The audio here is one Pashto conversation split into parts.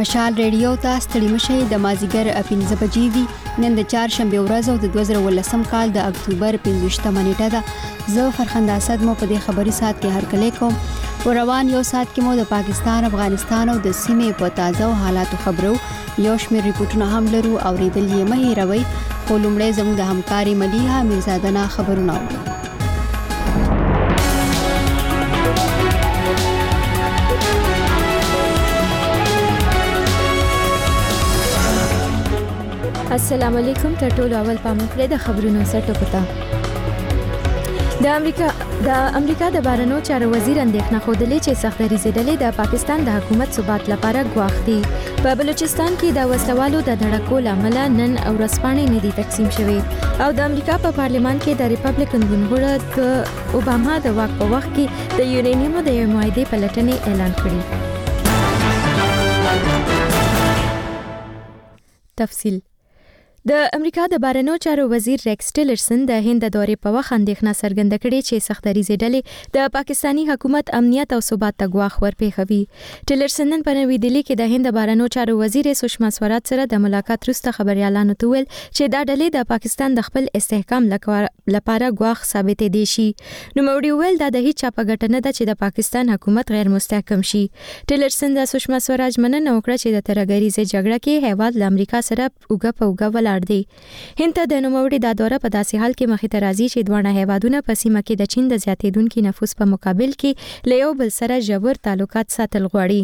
مشال ریډیو ته ستړي مشي د مازیګر 15 بجې دي. نن د چهارشنبه ورځ او د 2018 کال د اکتوبر 15 نیټه ده. زه فرخنده اسد مو په دې خبري سات کې هرکلی کوم. روان یو سات کې مو د پاکستان، افغانستان او د سیمې په تازه حالاتو خبرو یو شمېر ریپورتونه هم لرو او ریدل یې مه هېروئ. خو لومړی زموږ د همکاري ملیحه میرزادنه خبرونه اورو. السلام علیکم. تر ټولو اول پام وکړئ د خبرونو سرټکو ته. د امریکا د بهرنیو چارو وزیر اندېښنه ښودلې چې سختدریځي ډلې د پاکستان د حکومت ثبات لپاره ګواښ دي. په بلوچستان کې د وسلوالو د دړکو له امله نن ورځپاڼې نه دي تقسیم شوې او د امریکا په پارلمان کې د ریپبلیکن ګوند د اوباما د واک په وخت کې د یورانیوم د معاهدې پلټنې اعلان کړې. تفصیل. د امریکا د بهرنیو چارو وزیر ریکس ټیلرسن د هند د دورې په وخت اندېښنه څرګنده کړې چې سختدریځي ډلې د پاکستاني حکومت امنیت او ثبات ته ګواښ ورپېښوي. ټیلرسن نن په نوې دهلي کې د هند د بهرنیو چارو وزیر سشما سوراج سره د ملاقات وروسته خبريالانو ته ویل چې دا ډلې د پاکستان د خپل استحکام لپاره ګواښ ثابتې دي شي. نوموړي ویل دا د هیڅ چا په ګټه نه ده چې د پاکستان حکومت غیر مستحکم شي. ټیلرسن د سشما سوراج مننه وکړه چې د ترهګریزې جګړه کې هیواد له امریکا سره اوږه په اوږه دی. هند ته د نوموړي دا دوره په داسې حال کې مخې ته راځي چې دواړه هیوادونه په سیمه کې د چین د زیاتېدونکي نفوس په مقابل کې له یو بل سره ژور تعلقات ساتل غواړي.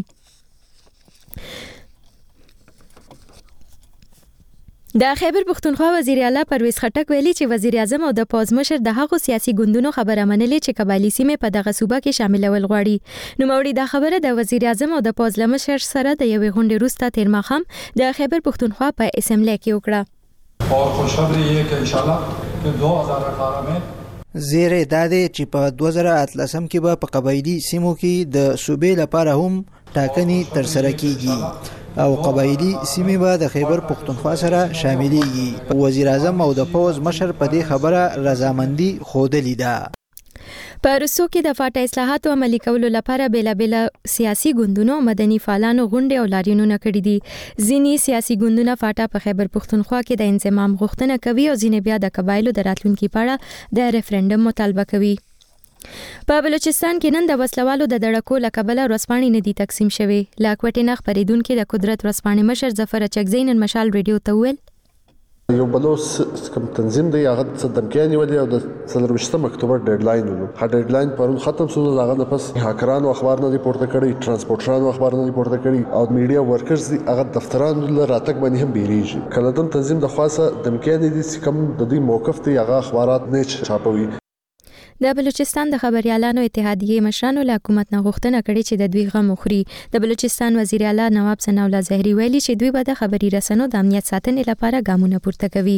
د خیبر پښتونخوا وزیر اعلی پرویز خټک ویلي چې وزیر اعظم او د پوز مشر د هغو سیاسي ګوندونو خبره منلې چې قبایلی سیمې په دغه صوبه کې شاملول غواړي. نوموړي دا خبره د وزیر اعظم او د پوز مشر سره د یوې غونډې وروسته تیر ماښام د خیبر پښتونخوا په اسمبلی کې وکړه. اور خوشخبری یہ کہ انشاءاللہ کہ 2018 میں زیره داده چې په 2018 کې به په قبایلی سیمو کې د صوبې لپاره هم ټاکنې تر سره کیږي او قبایلی سیمې به د خیبر پښتونخوا سره شاملېږي. وزیر اعظم او د پوز مشر په دې خبره رضامندي ښودلې ده. په روسو کې د فاټا اصلاحاتو عملي کولو لپاره بیلابیل سیاسي ګوندونو مدني فعالانو غونډې او لاریونونه کړي دي. ځینې سیاسي ګوندونه فاټا په خیبر پښتونخوا کې د انضمام غوښتنه کوي او ځینې بیا د قبایلو د راتلونکي په اړه د ریفرندم مطالبه کوي. په بلوچستان کې نن د وسلوالو د دړکو له کبله ورځپاڼې نه دي تقسیم شوې. له کوټې نه خپرېدونکي د قدرت ورځپاڼې مشر ظفر اچکزی نن مشال ریډیو ته وویل یو بلوچ کوم تنظیم دی هغه د دمکیان ولې او د 24 اکتوبر ډیډلاین ولو ها ډیډلاین پرون ختم شو. هغه د پس هاکرانو اخبار نه پورته کړي، ترانسپورټرانو اخبار نه پورته کړي او میډیا ورکرز دی هغه دفترانو له راتګ باندې هم بیریږي. کله د تنظیم د خاصه دمکیان دي چې کوم د دې موقف دی هغه اخبارات نه چاپوي. د بلوچستان د خبريالانو اتحادیې مشرانو له حکومت نه غوښتنه کړې چې د دوی غم وخوري. د بلوچستان وزیر اعلی نواب ثناء الله زهري ویلي چې دوی به د خبري رسنیو د امنیت ساتنې لپاره ګامونه پورته کوي.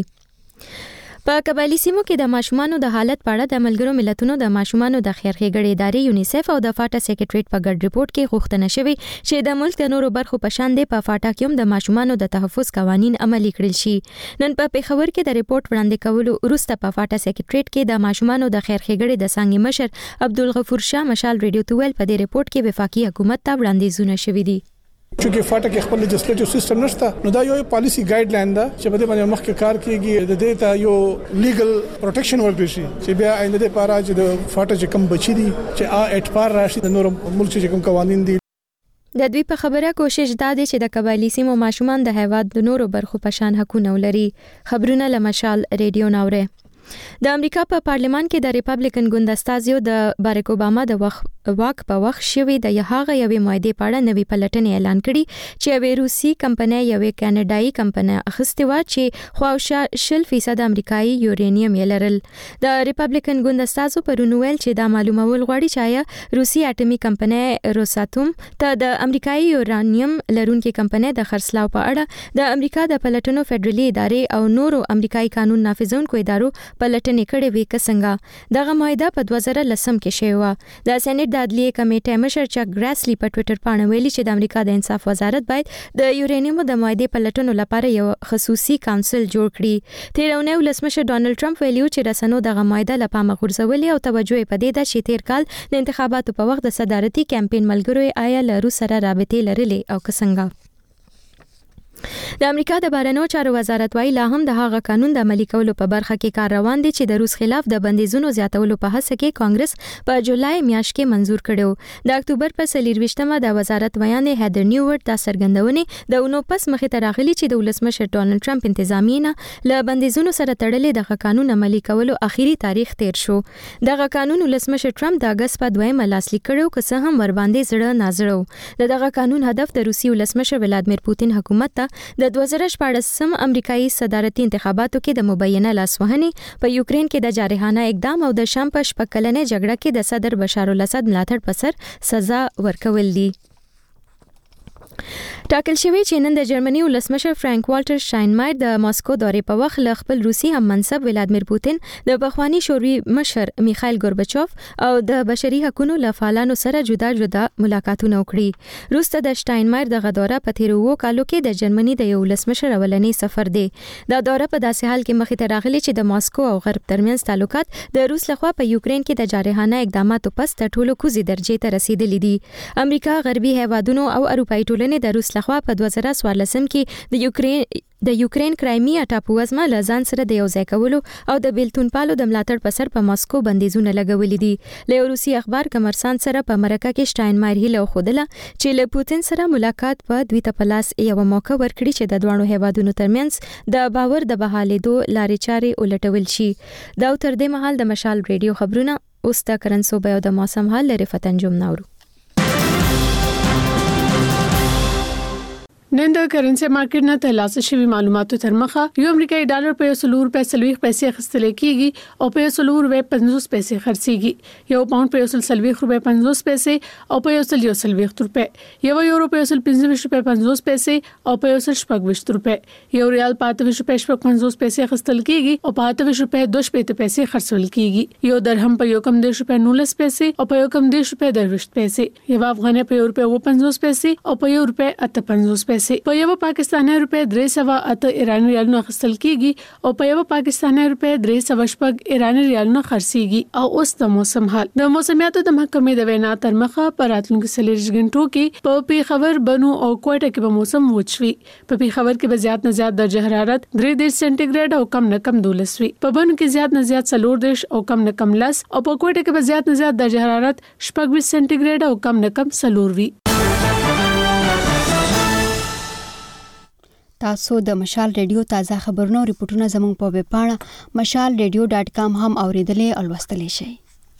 په قبایلی سیمو کې د ماشومانو د حالت په اړه د ملګرو ملتونو د ماشومانو د خیرخېګړې ادارې یونیسف او د فاټا سیکریټریټ په ګډ ریپورت کې غوښتنه شوې چې د ملک د نورو برخو په شان دی په فاټا کې هم د ماشومانو د تحفظ قوانین عملي کړل شي. نن په پیښور کې د ریپورت وړاندې کولو وروسته په فاټا سیکریټریټ کې د ماشومانو د خیرخېګړې د څانګې مشر عبدالغفور شاه مشال ریډیو ته ویل په دې ریپورت کې وفاقي حکومت ته وړاندیزونه شوي دي. چونکه فاټا کې خپل لیجسلیټیو سیستم نشته نو دا یو پالیسی ګایډ لاین ده چې په دې باندې مخکې کار کیږي. د دې ته یو لیګل پروټیکشن ورکړي شي چې بیا آینده لپاره چې د فاټا چې کوم بچی دي چې اټ پار راشي د نور ملک چې کوم قوانين دي. د دوی په خبره کوشش دا دی چې د قبایلی سیمو ماشومان د هیواد د نورو برخو په شان حقونه ولري. خبرونه له مشال ریډیو ناوره. د امریکا په پارلمان کې د ریپبلیکن ګوند استازیو د باراک اوباما د واک په وخت شوی د هغه یوې معاهدې په اړه نوې پلټنې اعلان کړي چې یوې روسي کمپنۍ یوې کاناډایي کمپنۍ اخیستې وه چې خواوشا 10% امریکایي یورانیم یې لرل. د ریپبلیکن ګوند استازو پرون ویل چې دا معلومول غواړي چې آیا روسي اټومي کمپنۍ روساتوم ته د امریکایي یورانیم لرونکي کمپنۍ د خرڅلاو په اړه د امریکا د پلټنو فدرالي ادارې او نورو امریکایي قانون نافذونکو ادارو پلټنې کړې وې که څنګه. دغه معاهده په 2010 کې شوې وه. د سېنات د عدلیې کمیټې مشر چک ګراسلی په ټوئیټر باندې ویلي چې د امریکا د انصاف وزارت باید د یورانیم د معاهدې پلټنو لپاره یو خصوصي کونسل جوړ کړي. تیر اونۍ ولسمشر ډانلډ ټرمپ ویلي چې رسنیو دغه معاهده له پامه غورځولې او توجه یې په دې ده چې تیر کال د انتخاباتو په وخت د صدارتي کمپاین ملګرو آیا له روس سره رابطې لرلې او که څنګه. د امریکا د بهرنیو چارو وزارت وايي لا هم د هغه قانون د عملي کولو په برخه کې کار روان دی چې د روس خلاف د بندیزونو زیاتولو په هڅه کې کانګرس په جولای میاشت کې منزور کړو. د اکتوبر په 24مه د وزارت بیان هیدر نیوورټ دا څرګندونه د اونو پس مخې ته راغلي چې د ولسمشر ډونالد ټرمپ انتظامیه له بندیزونو سره تړلې د قانون عملي کولو اخیری تاریخ تیر شو. د قانون ولسمشر ټرمپ د اگست په 2 لاسلیک کړو که څه هم ور باندې زړه نازړو. دغه قانون هدف د روسي ولسمشر ولادیمیر پوتین حکومت ته د 2014 امریکایي صدارتي انتخاباتو کې د مبینه لاسوهنې په یوکرين کې د جارحانه اقدام او د شام په شپږکلنې جګړه کې د صدر بشار الاسد ملاتړ په سر سزا ورکول دي. ټاکل شوی چې نن د جرمني ولسمشر فرانک والټر شټاینمایر د ماسکو دورې په وخت له خپل روسي هم منصب ولادیمیر پوتین د بخوانی شوروي مشر میخائیل گورباچوف او د بشري حقوقو لفعالانو سره جدا جدا ملاقاتونه وکړي. روس ته د شټاینمایر دغه دوره په تیرو کالو کې د جرمني د یو ولسمشر اولنی سفر دی. دا دوره په داسې حال کې مخې ته راغلی چې د ماسکو او غرب ترمنځ تعلقات د روس لخوا په یوکرين کې د جارحانه اقداماتو پس تر ټولو کوزي درجه ته رسیدلې دي. امریکا، غربي هیوادونو او اروپאי ټولنې د روس لخوا په 2014 کې د یوکرين کرایمیا ټاپووزمه له ځان سره د یو ځای کولو او د بیلتون پالو د ملاتړ په سر په ماسکو بندیزونه لګولې دي. له روسي اخبار کمرسانت سره په مرکه کې شټاینمایر هیله خوده چې له پوتین سره ملاقات په دوی ته پلاس یو موقع ورکړي چې د دوه هیوادونو ترمنځ د باور د بحالېدو لارې چارې ولټول شي. دا تر دې مهال د مشال ریډیو خبرونه اوس د کرنسو به د موسم حال لري فتنجم نورو. نن د کرنسي مارکیټ نه ترلاسه شوی معلوماتو تر مخه یو امریکایي ډالر په 140 پیسې اخیستل کیږي او په 150 پیسې خرڅيږي. یو پاوند په 140 پیسې او په 140 روپے، یو یورو په 125 پیسې او په 125 روپے، یو ریال په 25 پیسې اخیستل کیږي او په 25 پیسې خرڅول کیږي. یو درهم په 1.19 پیسې او په 1.20 پیسې، یو افغانۍ په 1.50 پیسې او په 1.58 پیسې. په یو پاکستاني روپے 308 ایرانی ریالونه اخیستل کیږي او په یو پاکستاني روپے 308 ایرانی ریالونه خرڅيږي. او اوس د موسم حال. د موسمیاتو د محکمې د وینا تر مخه پر راتلونکو 40 غنټو کې په پیښور، بنو او کوټه کې به موسم وچوي. په پیښور کې به زیات نه زیات درجه حرارت 3 سانتیګریډ او کم نه کم 12 وي. په بنو کې زیات نه زیات 4 او کم نه کم 10 او په کوټه کې به زیات نه زیات درجه حرارت 20 سانتیګریډ او کم نه کم 4 وي. تاسو د مشال ریډیو تازه خبرونه او ریپورتونه زموږ په ویب پاڼه mashalradio.com هم اوریدلې او لوستلې شئ.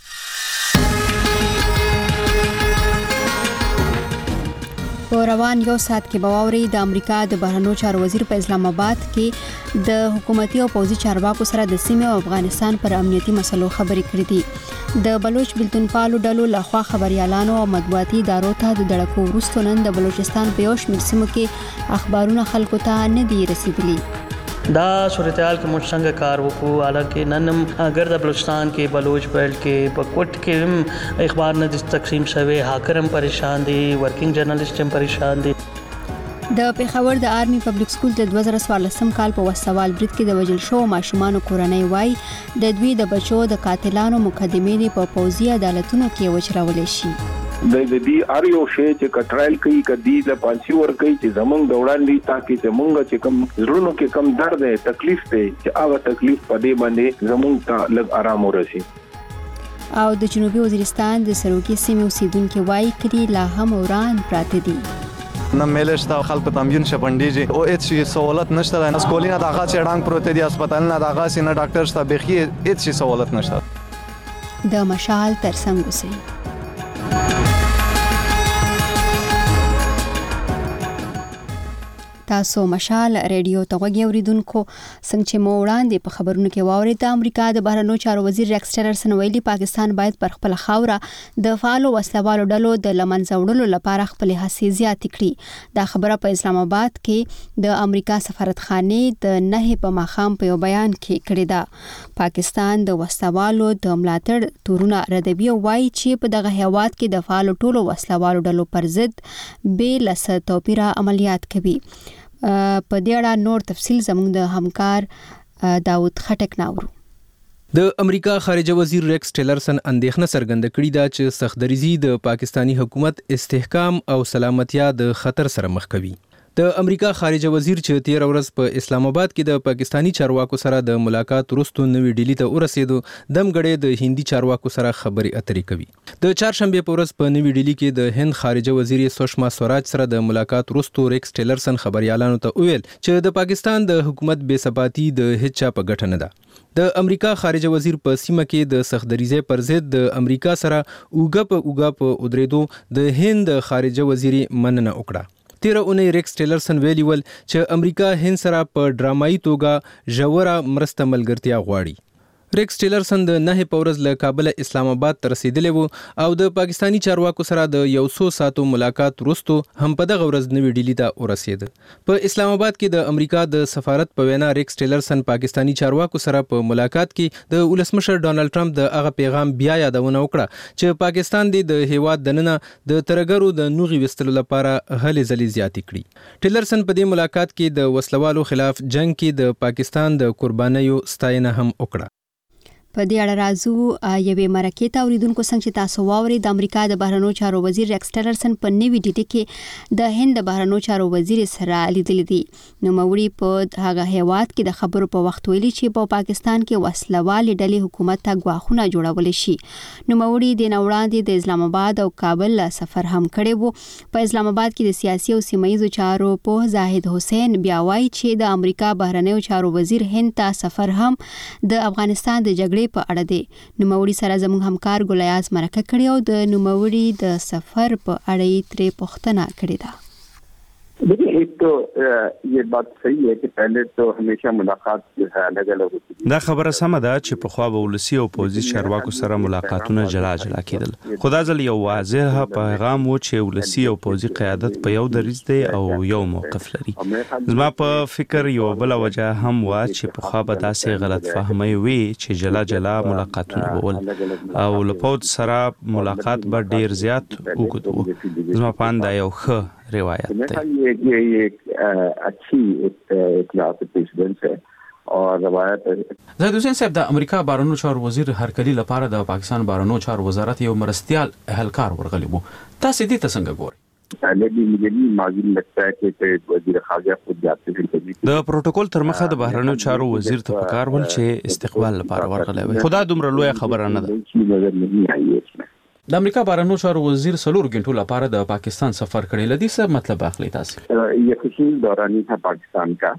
په روان یو ساعت کې باوري د امریکا د بهرنیو چارو وزیر په اسلام آباد کې د حکومتي او پوځي چارواکو سره د سیمې او افغانستان پر امنیتي مسلو خبرې کړې دي. د بلوچ بیلتون پالو ډلو لخوا خبريالانو او مطبوعاتي ادارو ته د دړکو وروسته نن د بلوچستان په یو شمېر سیمو کې اخبارونه خلکو ته نه دي رسیدلي. دا صورتحال کې موږ څنګه کار وکړو، حالانکه نن اگر د بلوچستان کې بلوچ بیلټ کې په کوټ کې اخبار نه تقسیم شوی، هاکر هم پریشان دي، ورکینګ جرنالست هم پریشان دي. د پیښور د آرمي پبلک سکول د 2014 کال په وسوال برید کې د وژل شو ماشومان کورنۍ وای د دوی د بچو د قاتلانو مقدمې په پوځي عدالتونو کې وچرول شي. د دې اړ یو شی چې کټرایل کوي کدي د پانسی ور کوي چې زمونږ د وړاندې تاکي چې مونږ چې کم زړونو کې کم درد دی، تکلیف دی، چې هغه تکلیف په دې باندې زمونږ ته لږ آرام ورسي. او د جنوبي وزیرستان د سروکي سیمې اوسیدونکو وایي کړي لا هم وران پراته دي. نه ملشتا خلک تامین شپندېږي او هیڅ سہولت نشته. د اسکولینه دغه چړانګ پروت دي، هسپتالونه دغه سینه ډاکټر شته، بخي هیڅ سہولت نشته. د مشال ترڅنګ اوسئ. تاسو مشال ریډیو ته غوږی اوریدونکو، څنګه چې مو وړاندې په خبرونو کې واورید د امریکا د بهرنیو چارو وزیر ریکس ټیلرسن ویلي پاکستان باید پر خپل خاوره د فعالو وسلوالو ډلو د لمنځه وړلو لپاره خپل هڅې زیاتې کړي. دا خبره په اسلام آباد کې د امریکا سفارتخانه د 9 په ماښام په یو بیان کې کړې ده. پاکستان د وسلوالو د ملاتړ تورونه ردوي او وایي چې په دغه هیواد کې د فعالو ټولو وسلوالو ډلو پر ضد بې له توپیره عملیات کوي. په دې اړه نور تفصیل زموږ د همکار داود خټک ناورو. د امریکا خارجه وزیر ریکس ټیلرسن اندېښنه څرګنده کړې ده چې سختدریزي د پاکستانی حکومت استحکام او سلامتیا د خطر سره مخ کوي. د امریکا خارجه وزیر چې 13 ورځ په اسلام آباد کې د پاکستانی چارواکو سره د ملاقات وروسته نوې ډیلی ته ورسېدو دمګړې د هندي چارواکو سره خبرې اترې کوي. د چهارشنبه په ورځ په نوې ډیلی کې د هند خارجه وزیر سوشما سوراج سره د ملاقات وروسته ریکس ټیلرسن خبريالانو ته وویل چې د پاکستان د حکومت بې ثباتی د هیڅ چا په ګټه نه ده. د امریکا خارجه وزیر په سیمه کې د سختدریزه پر ضد د امریکا سره اوګه په ودرېدو د هند خارجه وزیر مننه وکړه. 13 اونۍ ریکس ټیلرسن ویلي ول چې امریکا هند سره په ډرامایي توګه ژوره مرسته ملګرتیا غواړي. ریکس ټیلرسن د 9 په ورځ له کابل اسلام آباد ته رسیدلی وو او د پاکستانی چارواکو سره د 100 ساعتو ملاقات وروسته هم په دغه ورځ نوې ډیلی ته ورسید. په اسلام آباد کې د امریکا د سفارت په وینا ریکس ټیلرسن پاکستانی چارواکو سره په ملاقات کې د ولسمشر ډانلډ ټرمپ د هغه پیغام بیا یادونه وکړه چې پاکستان د هیواد دننه د ترګرو د نوغي وستلو لپاره هلې ځلې زیاتې کړي. ټیلرسن په دې ملاقات کې د وسلوالو خلاف جنگ کې د پاکستان د قربانیو ستاینه هم وکړه. په دې اړه راځو یوې مرکې ته اوریدونکو څنګه چې تاسو واوري د امریکا د بهرنیو چارو وزیر ریکس ټیلرسن په نوې ډیټي کې د هند د بهرنیو چارو وزیر سره لیدلې دي. نو موري په هغه هیواد کې د خبرو په وخت ویلي چې په پاکستان کې وسلوالې ډلې حکومت ته غواخونه جوړول شي. نو موري د نوړاندې د اسلام آباد او کابل سفر هم کړی وو. په اسلام آباد کې د سیاسي او سیمایي چارو په زاهد حسین بیا وایي چې د امریکا بهرنیو چارو وزیر هند ته سفر هم د افغانستان د جګړې په اړه دی. نوموړي سره زموږ همکار ګلیاز مرکه کړې او د نوموړي د سفر په اړه یې ترې پوښتنه کړې ده. देखिए एक तो ये बात सही है कि पहले तो हमेशा मुलाकात जो है अलग अलग होती है. دا خبره سمه ده چې په خوا به ولسی او پوزي چارواکو سره ملاقاتونه جلا جلا کېدل. خدا ځل یو واضح پیغام و چې ولسی او پوزي قیادت په یو دریځ دی او یو موقف لري. زما په فکر یو بل وجه هم و چې په خوا به داسې غلط فهمي وي چې جلا جلا ملاقاتونه بول او لپود سره ملاقات به ډیر زیات وګدو. زما پاند یو ښه روایت ہے. یہ اچھی اطلاع پریزیڈنٹ ہے اور روایت ہے. زاهد حسین صاحب د امریکا بهرنیو چارو وزیر هرکلی لپاره د پاکستان بهرنیو چارو وزارت یو مرستيال اهلکار ورغلی وو. تاسو دې ته څنګه ګورئ؟ پہلے بھی مجھے نہیں معلوم لگتا ہے کہ وزیر خارجہ خود جاتے ہیں. د پروتوکول تر مخه د بهرنیو چارو وزیر ته پکار ول چې استقبال لپاره ورغلی وي. خدا دومره لوی خبره نه ده. نظر نہیں آئی ہے. د امریکا بهرنیو چارو وزیر 3 غنټو لپاره د پاکستان سفر کړی. لدی څه مطلب اخلي تاسو؟ یہ خصوصی دورانی تھا پاکستان کا.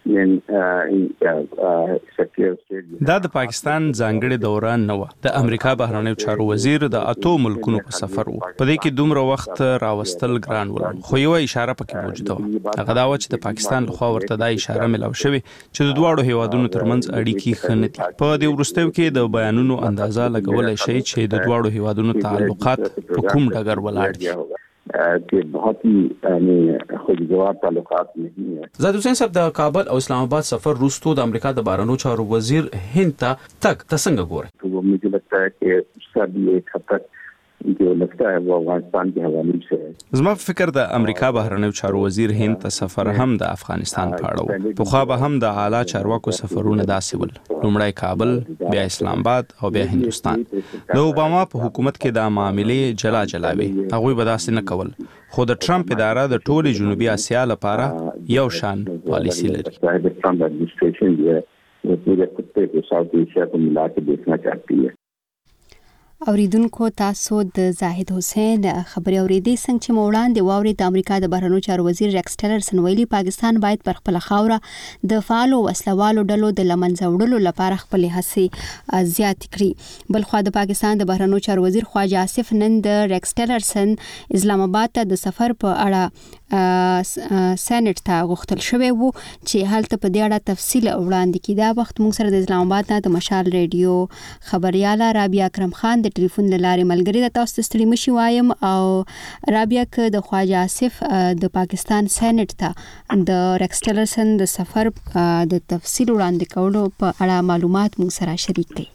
دا د پاکستان ځانګړي دوران نه و. د امریکا بهرنیو چارو وزیر د 8 ملکونو په سفر وو. په دې کې دومره وخت راوستل ګران ول. خو یو اشاره پکې موجوده و. هغه دا و چې د پاکستان لخوا ورته دا اشاره ملو شوی چې د دواړو هیوادونو ترمنځ اړیکې ښه نه دي. په دې وروستیو کې د بیانونو اندازه لګولای شي چې د دواړو هیوادونو تعلقات په کوم ډګر ولاړ دي. کہ بہت ہی خوشگوار تعلقات نہیں ہے. زاهد حسین صاحب د کابل او اسلام آباد سفر وروسته د امریکا د بهرنیو چارو وزیر هند ته تک څنګه ګوري؟ تو مجھے لگتا ہے کہ اس کا بھی ایک حد تک جو لگتا ہے وہ افغانستان کے حوالے سے ہے. زما فکر د امریکا بهرنیو چارو وزیر هند ته سفر هم د افغانستان په اړه و. په خوا به هم د اعلی چارواکو سفرونه داسې ول. لومړی کابل، بیا اسلام آباد او بیا هندستان. د اوباما په حکومت کې دا معاملې جلا جلا وي. هغوی به داسې نه کول. خو د ټرمپ اداره د ټولي جنوبي اسیا لپاره یو شان پالیسی لري. ټرمپ اډمنسټریشن دی چې پورے خطے کو ساؤتھ ایشیا کو ملا کے دیکھنا چاہتی ہے. اوریدونکو تاسو د زاهد حسین خبري اوریدي څنګه چې موړاندې واوري د امریکا د بهرنیو چارو وزیر ریکس ټیلرسن ویلي پاکستان باید پر خپل خاوره د فعالو وسلوالو ډلو د لمنځه وړلو لپاره خپل هڅې زیات کړي. بل خو د پاکستان د بهرنیو چارو وزیر خواجه آصف نن د ریکس ټیلرسن اسلام آباد ته د سفر په اړه سېنات ته غوښتل شوی وو چې هلته په دې اړه تفصیل وړاندې کړي. دا وخت موږ سره د اسلام آباد نه د مشال ریډیو خبرياله رابعه اکرم خان د ټلیفون لارې ملګری د تاسو ستړي مشي وایم. او رابعه ک د خواجه آصف د پاکستان سېنات ته د ریکس ټیلرسن د سفر د تفصیل وړاندې کولو په اړه معلومات موږ سره شریک کړي.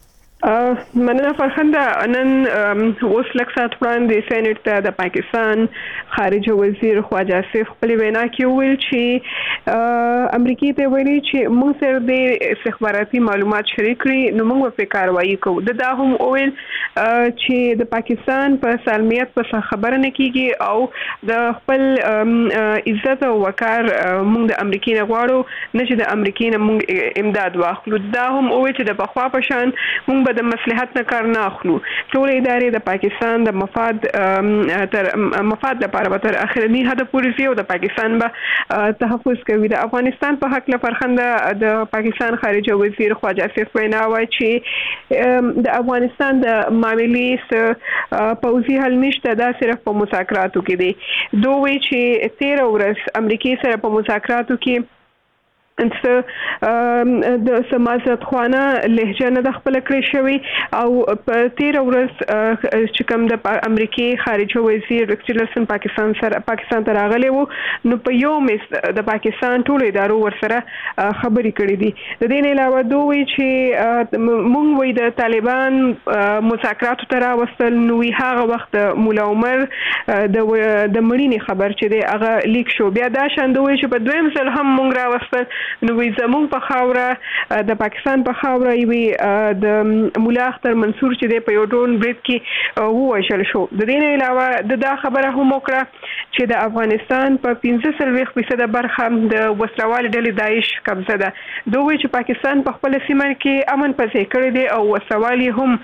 مننه فرخنده. نن اوس لږ ساعت وړاندې سېنات ته د پاکستان خارجه وزیر خواجه آصف خپل وینا کې ویل چې امریکای ته ویلي چې موږ سره د استخباراتي معلومات شریک کړي نو موږ په کاروایی کوو. دا هم ویل چې د پاکستان په سالمیت په خبره نه کیږي او د خپل عزت او وقار موږ د امریکای نه غواړو نه چې د امریکای نه موږ امداد واخلو. دا هم وایي چې د بخوا په شان موږ به د مصلحت نه کار نه اخلو. ټول ادارې د پاکستان د مفاد لپاره به تر اخرنی حد پورې سي او د پاکستان به تحفظ کوي. د افغانستان په حق لفرخنده د پاکستان خارجه وزیر خواجه آصف وینا وایي چې د افغانستان د معاملې پوځي حل نشته، دا صرف په مذاکراتو کې دی. دوی چې 13 ورځ امریکای سره په مذاکراتو کې د سماجت خوانه لهجه نه د خپل کړی شوی او په 13 ورځ چې کوم د امریکای خارجه وزیر ریکس ټیلرسن پاکستان ته راغلی وو نو په یو میس د پاکستان ټول ادارو ورسره خبرې کړې دي. د دې نه علاوه دوی چې مونږ وې د طالبان مذاکراتو ته راوستل نو هغه وخت مولا عمر د مړینې خبر چې دی هغه لیک شو. بیا دا شاندوي چې په دویم ځل هم مونږ راوستل نو وی زمون په خاوره د پاکستان په خاوره وی د مولا اختر منصور چې د په یو ډرون بریډ کې ووژل شو. د دې نه علاوه دا خبره هم وکړه چې د افغانستان په 15% برخه د وسلوال ډلې داعش قبضه ده. دوی چې پاکستان په خپل سیمه کې امن پسې کړی دی او وسوالي هم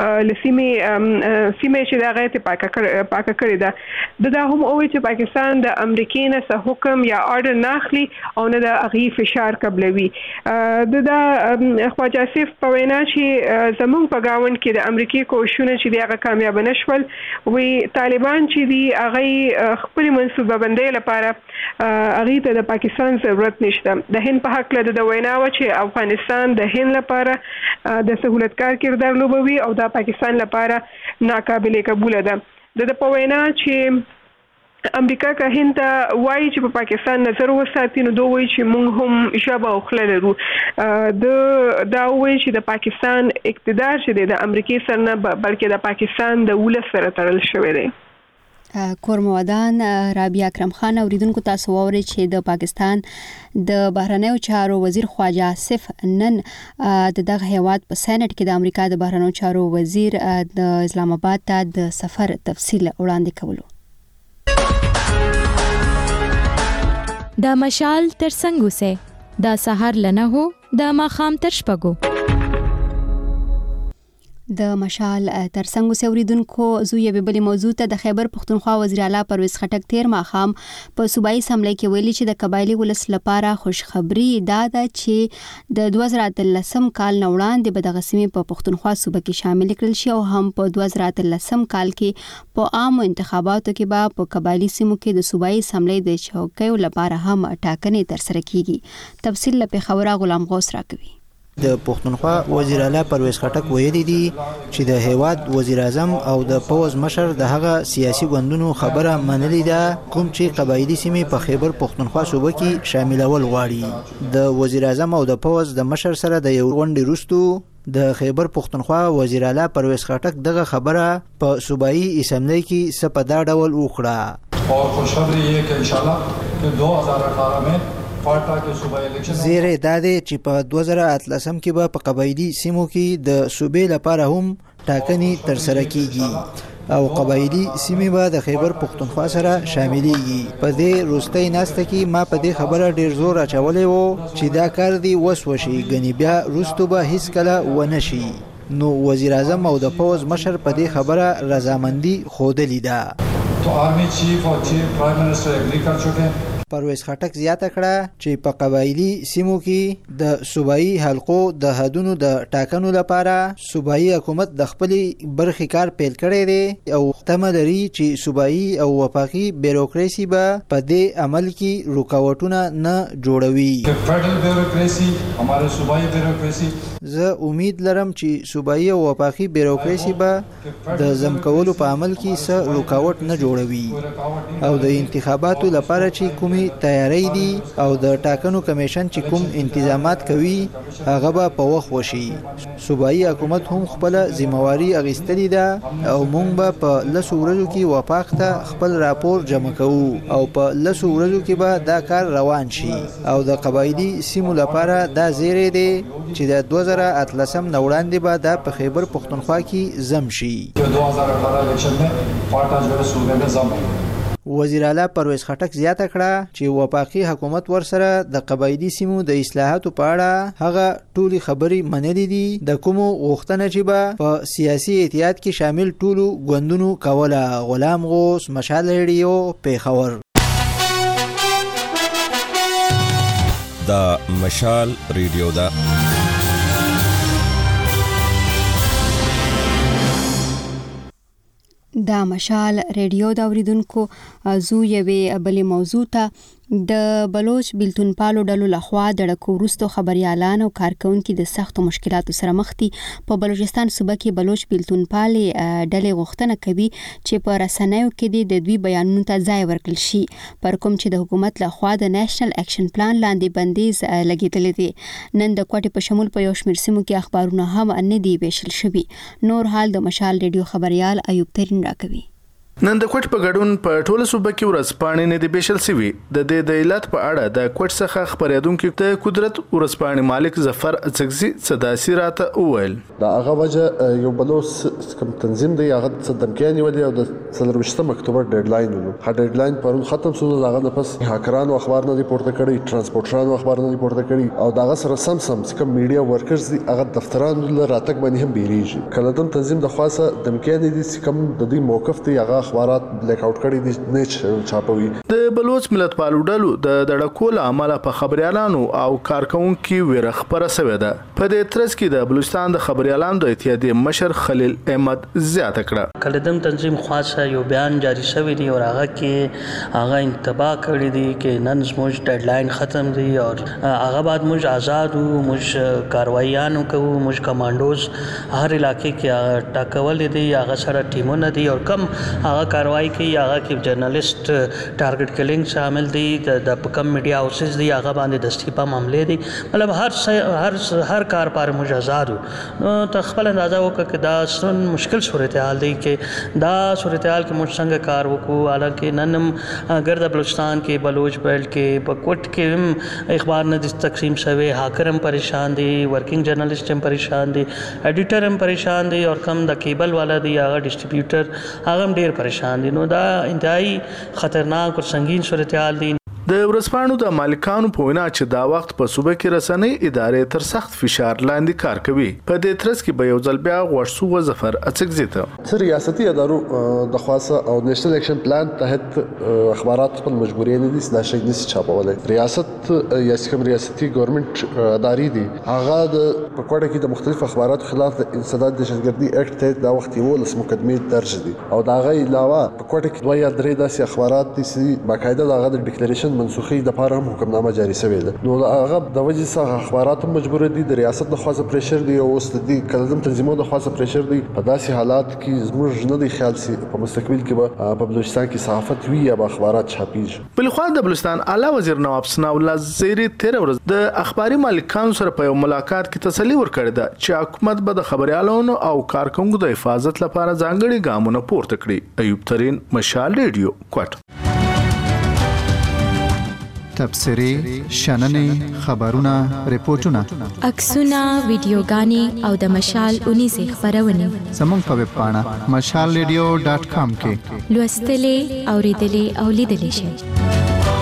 لسیمه چې دا غیته پاکه کړی ده. دا هم وایي چې پاکستان د امریکای نه څه حکم یا آرډر نه اخلي او نه د اغي فشار قبلوي. دا خواجه آصف په وینا چې زمون په گاوند کې د امریکای کوښښونه چې دی هغه کامیاب نشول. وی طالبان چې دی هغه خپل منصوبه بندۍ لپاره هغه ته د پاکستان ضرورت نشته. د هند په حق له د وینا و چې افغانستان د هند لپاره د سہولتکار کردار لوبوي او د پاکستان لپاره ناقابل قبول ده. د په وینا چې امریکا که هند ته وایي چې په پاکستان نظر وساتي نو دوی وایي چې موږ هم ژبه او خوله لرو. دا وایي چې د پاکستان اقتدار چې دی د امریکای سره نه بلکې د پاکستان د ولس سره تړل شوی دی. کورمودان رابعه اکرم خان اوریدونکو تاسو ووري چې د پاکستان د بهرنیو چارو وزیر خواجه آصف نن دغه هیواد په سېنات کې د امریکا د بهرنیو چارو وزیر د اسلام آباد ته د سفر تفصیل وړاندې کولو. دا مشال تر څنګه سه دا سحر لنه هو دا ماخام تر شپګو د مشال تر څنګه سه اوریدونکو زوی به بل موضوع ته د خیبر پختونخوا وزیر اعلی پرویز خټک تیر ماخام په صوبایي اسمبلی کې ویلي چې د قبایلی ولس لپاره خوشخبری دا ده چې د 2013 کال نه وړاندې به د غسیمې په پختونخوا صوبه کې شامل کړل شي او هم په 2013 کال کې په عام انتخاباتو کې به په قبایلی سیمو کې د صوبایي اسمبلی د چوکیو لپاره هم ټاکنې ترسره کیږي. تفصیل له خبره غلام غوث راکوي. د پښتونخوا وزیر اعلی پرویز خټک ویلي دي چې د هیواد وزیر اعظم او د پوز مشر د هغه سیاسي ګوندونو خبره منلې ده کوم چې قبایلی سیمې په خیبر پښتونخوا صوبه کې شاملول غواړي. د وزیر اعظم او د پوز د مشر سره د یو غونډې وروسته د خیبر پښتونخوا وزیر اعلی پرویز خټک دغه خبره په صوبایي اسمبلی کې سپدا ډول وکړه. اور خوشخبری یہ کہ انشاءاللہ کہ 2018 میں زیره داده چې په 2013 کې به په قبایلی سیمو کې د صوبې لپاره هم ټاکنې ترسره کیږي او قبایلی سیمې به د خیبر پښتونخوا سره شاملېږي. په دې وروستۍ ناسته کې ما په دې خبره ډیر زور اچولی وو چې دا کار دی وسوشي ګنې بیا وروسته به هیڅ کله ونه شي. نو وزیر اعظم او د پوز مشر په دې خبره رضامندي ښودلې ده. تو آرمی چیف اور چیف پرائم منسٹر اگری کر چکے ہیں. پرویز خټک زیاته کړه چې په قبایلی سیمو کې د صوبایي حلقو د حدونو د ټاکنو لپاره صوبایي حکومت د خپلې برخې کار پیل کړی دی او تمه لري چې صوبایي او وفاقي بیروکراسي به په دې عمل کې رکاوټونه نه جوړوي. فیډرل بیروکراسي هماره صوبایي بیروکراسي زه امید لرم چې صوبایي او وفاقي بیروکراسي به د ضم کولو په عمل کې څه رکاوټ نه جوړوي او د انتخاباتو لپاره چې کومې تیاری دي او د ټاکنو کمیشن چې کوم انتظامات کوي هغه به په وخت وشي. صوبایي حکومت هم خپل ذمہواری اخیستلې ده او موږ به په 10 ورځو کې وفاق ته خپل راپور جمع کوو او په 10 ورځو کې به دا کار روان شي او د قبایلی سیمو لپاره دا زیری دی چې د 2018 نه وړاندې به دا په خیبر پختونخوا کې زم شي. 2018 الیکشن میں پارٹا جو ہے صوبے میں زم ہے. وزیر اعلی پرویز خټک زیاته کړه چې وفاقي حکومت ورسره د قبایلی سیمو د اصلاحاتو په اړه هغه ټولي خبرې منلې دي د کومو غوښتنه چې به په سیاسي اتحاد کې شامل ټولو ګوندونو کوله. غلام غوث، مشال ریډیو، پیښور. دا مشال ریډیو دا دا مشال ریډیو دا اوریدونکو زو یوې بلې موضوع ته د بلوچ بیلتون پالو ډلو لخوا د ډکو وروستو خبريالان او کارکونکو د سختو مشکلاتو سره مخ دي. په بلوچستان صوبه کې بلوچ بیلتون پالي ډلې غوښتنه کوي چې په رسنیو کې د دوی بیانونو ته ځای ورکړل شي پر کوم چې د حکومت لخوا د نېشنل اکشن پلان لاندې بندیز لګیدل دي. نن د کوټې په شمول په یو شمېر سیمو کې اخبارونه هم نه دي ویشل شوي. نور حال د مشال ریډیو خبريال ایوب ترین راکوي. نن د کوټ په ګډون په ټوله صوبه کې ورځپاڼې نه دی بشل سوي. د دې د علت په اړه د کوټ څخه خبرېدونکو د قدرت ورځپاڼې مالک ظفر اڅکزي صداسي راته وویل دا هغه وجه یو بلوس کوم تنظیم دی هغه صدمکانی ولې او د 23 اکتوبر ډیډلاین ولو ها ډیډلاین پرون ختم شو. هغه د پس هاکرانو اخبار نه پورته کړي، ترانسپورټرانو اخبار نه پورته کړي او داغه سره سم کوم میډیا ورکرز دي هغه دفترانو له راتګ باندې هم بیریږي. کله د تنظیم د خاصه دمکانی دي کوم د دې موقف دی هغه اخبارات بلیک آوټ کړي دي نه چاپوي. د بلوچ ملت پالو ډلو د دړکول عمله په خبريالانو او کارکونکو ویره خبره سوې ده. په دې ترڅ کې د بلوچستان د خبريالانو د اتحادیې مشر خلیل احمد زیاته کړه. کلدم تنظیم خاصه یو بیان جاری شوی دی او هغه کې هغه انتباه کړی دی چې نن زموږ ډیډلاین ختم دی او هغه بعد موږ آزاد او موږ کاروایانو کوو، موږ کمانډوز هر علاقې کې ټاکول دي، هغه سره ټیمونه دي او کم هغه کاروایی کوي هغه کې جرنالست ټارګټ کلینګ شامل دي، د کم میډیا هاوسز دي هغه باندې دستیپا معاملې دي. مطلب هر کار پر موږ آزاد نو ته خپل اندازه وکړه چې دا سن مشکل صورتحال دی چې دا صورتحال کې موږ څنګه کار وکړو. حالانکه نن ګرد بلوچستان کې بلوچ بیلټ کې په کوټ کې اخبار نه تقسیم شوی، هاکر هم پریشان دي، ورکنګ جرنالست هم پریشان دي، ایډیټر هم پریشان دي او کم د کیبل والا دي هغه ډسټریبیوټر هغه هم ډیر پریشان دي. نو دا انتهایی خطرناک او سنگین صورتحال دي. د ورځپاڼو د مالکانو په وینا چې دا وخت په صوبه کې رسنۍ ادارې تر سخت فشار لاندې کار کوي. په دې ترڅ کې به یو ځل بیا غوښتو ظفر اڅکزي ته ریاستي ادارو د خاصه او نېشنل اکشن پلان تحت اخبارات خپل مجبوري نه دي دا شي نشي چاپولای. ریاست یا کوم ریاستي ګورنمنت ادارې دي هغه د پکوړه کې د مختلف اخباراتو خلاف د انسداد دهشتګردي اکټ ته دا وخت یو لس مقدمې درج دي او دا غي علاوه پکوړه کې دوه یا درې داسې اخبارات دي چې باقاعده دغه د ډیکلیریشن منسوخي د لپاره هم حکمنامه جاری شوې ده. نو هغه د وجې څخه اخبارات هم مجبور دي، د ریاست د خاصه پریشر دی او اوس د دې کلدم تنظیمونو د خاصه پریشر دی. په داسې حالات کې زموږ نه دی خیال سي په مستقبل کې به په بلوچستان کې صحافت وي یا به اخبارات چاپیږي. بل خو د بلوچستان اعلی وزیر نواب ثناء الله زیری 13 ورځ د اخباري مالکانو سره په یو ملاقات کې تسلی ورکړه ده چې حکومت به د خبريالانو او کارکونکو د حفاظت لپاره ځانګړي ګامونه پورته کړي. ایوب ترین، مشال ریډیو، کوټ. تبصرې، شننې، خبرونه، ریپورتونه، عکسونه، ویډیوګانې او د مشال 19 خبرونه زموږ په ویب پاڼه mashalradio.com کې لوستلې، اوریدلې او لیدلې شئ.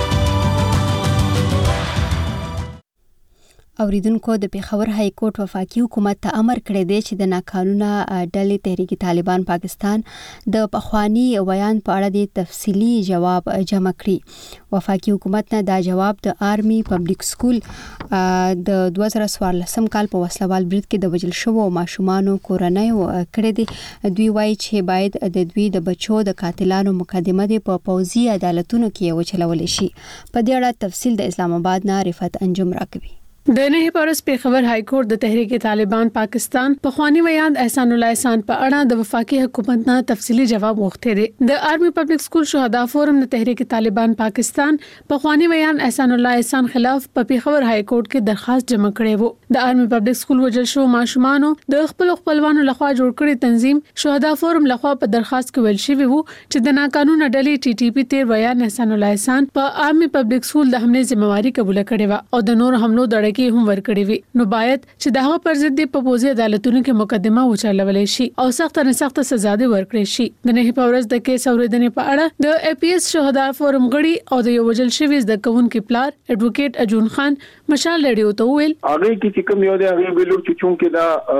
اوریدونکو د پیښور های کورټ وفاقي حکومت ته امر کړی دی چې د ناقانونه ډلې تحریک طالبان پاکستان د پخوانی ویان په اړه د تفصیلی جواب جمع کړي. وفاقي حکومت نه دا جواب د آرمي پبلک سکول د 2014 کال په وسلوال برید کې د وژل شوو ماشومانو کورنۍ کړی دی. دوی وایي چې باید د دوی د بچو د قاتلانو مقدمه د په پوځي عدالتونو کې وچلول شي. په دې اړه تفصیل د اسلام آباد نه رفعت انجم راکوي. د نه پارس پیښور های کورټ د تحریک طالبان پاکستان په خواني ویاند احسان الله احسان په اړه د وفاقي حکومت نه تفصیلی جواب غوښتي دي. د آرمي پبلک سکول شهدا فورم د تحریک طالبان پاکستان په خواني ویاند احسان الله احسان خلاف په پیښور های کورټ کې درخواست جمع کړی وو. د آرمي پبلک سکول وجل شو ماشومانو د خپلوانو لخوا جوړ کړی تنظیم شهدا فورم لخوا په درخواست کې ویل شوی وو چې د ناقانونه ډلې ټي ټي پی تیر ویاند احسان الله احسان په آرمي پبلک سکول د حمله ذمہواری قبول کړې و او د نور حملو دړه کې هم ورکړي وي. نو باید چې دغه پر ضد په پوزي عدالتونو کې مقدمه وچلولې شي او سخت نه سخت سزا دې ورکړي شي. د نه په ورځ د کیس اوریدنې په اړه د اي پی ایس شهدا فورم غړي او د یو وجل شوی د کونکو پلار اډوکیټ اجون خان مشال لړیو ته ویل هغه کې کوم یو دی هغه ویلو چې چونکې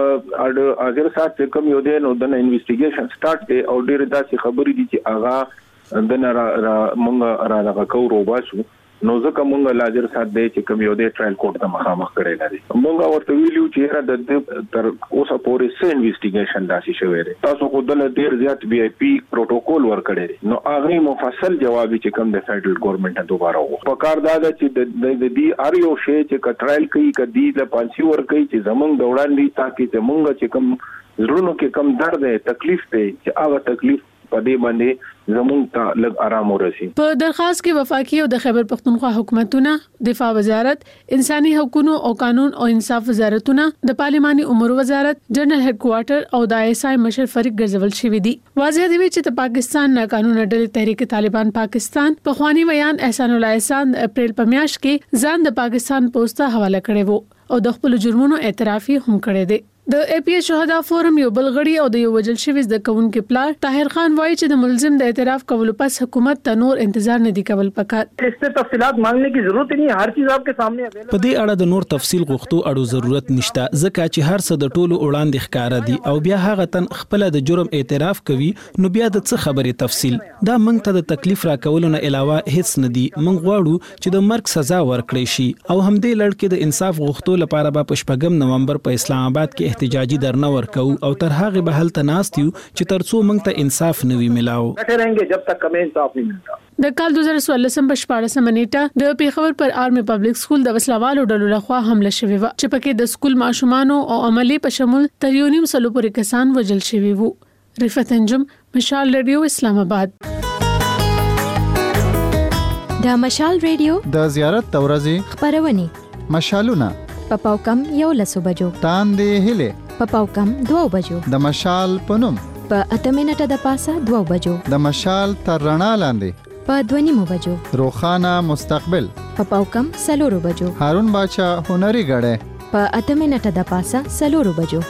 دا اگر سات کوم یو دی نو د انویسټیګیشن سٹارټ دی او ډېر داسې خبرې دي چې هغه د نه مونږ را لغه کو روباسو نو ځکه مونږ لاجر سات دی چې کوم یو دی ټرایل کورټ ته مخامخ کړی لري. مونږ ورته ویلو چې د تر اوسه پورې سه انویسټیګیشن داسې شوی دی. تاسو خو د ډېر زیات بي اي پی پروتوکول ورکړی نو هغه مفصل جواب چې کوم د فدرل ګورنمنت دوباره وو. په کار دا چې د دې ار یو شی چې ټرایل کوي کدي د پانسي ور کوي چې زمونږ د وړاندې تاکي مونږ چې کوم زړونو کې کم درد دی تکلیف دی چې هغه تکلیف په دې باندې زموږ ته لږ آرام ورسي. په درخواست کې وفاقي او د خیبر پختونخوا حکومتونه، دفاع وزارت، انساني حقوقو او قانون او انصاف وزارتونه، د پارلماني امور وزارت، جنرال هډ کوارټر او د ISI مشر فریق ګرځول شوی دي. واضح دی چې د پاکستان ناقانونه ډلې تحریک طالبان پاکستان په خواني بیان احسان الله احسان اپریل په میاشت کې ځان د پاکستان پوسټه حواله کړی وو او د خپل جرمونو اعتراف هم کړی دی. د اي پی ایس شهدا فورم یو بلغړی او د یو وجل شوی د کونکو پلار طاهر خان وایي چې د ملزم د اعتراف کولو پس حکومت ته نور انتظار نه دی کول پکار. اس ته تفصيلات مانگنے کی ضرورت نہیں، ہر چیز آپ کے سامنے اویلیبل. په دې اړه د نور تفصیل غوښتو اړو ضرورت نشته ځکه چې هر څه د ټولو وړاندې ښکارا دي او بیا هغه تن خپل د جرم اعتراف کوي نو بیا د څه خبرې تفصیل دا موږ ته د تکلیف راکولو نه علاوه هیڅ نه دي. موږ غواړو چې د مرګ سزا ورکړي شي او همدې لړ کې د انصاف غوښتو لپاره په 8 نومبر په اسلام آباد کې احتجاجي درنه ورکو او تر هغه به هلته ناستیو چې ترڅو موږ ته انصاف نوي ملاو. بیٹھے رہیں گے جب تک ہمیں انصاف نہیں ملتا. د کال 2014 په 14 منېټه د پیښور پر آرمي پبلک سکول د وسلوالو ډلو لخوا حمله شوې و چې پکې د سکول ماشومان او عملی په شمول تر یو نیم سلو پورې کسان وژل شوي وو. رفعت انجم، مشال ریډیو، اسلام آباد. د مشال ریډیو د زیارت تورزي خبرونه مشالونه په پاوکم 11 بجو تاندې هله په پاوکم 2 بجو د مشال پنوم په 8 منټه د پاسه 2 بجو د مشال تر رڼا لاندې په 2 بجو روخانه مستقبل په پاوکم 4 بجو هارون باچا هنري غړې په 8 منټه د پاسه 4 بجو.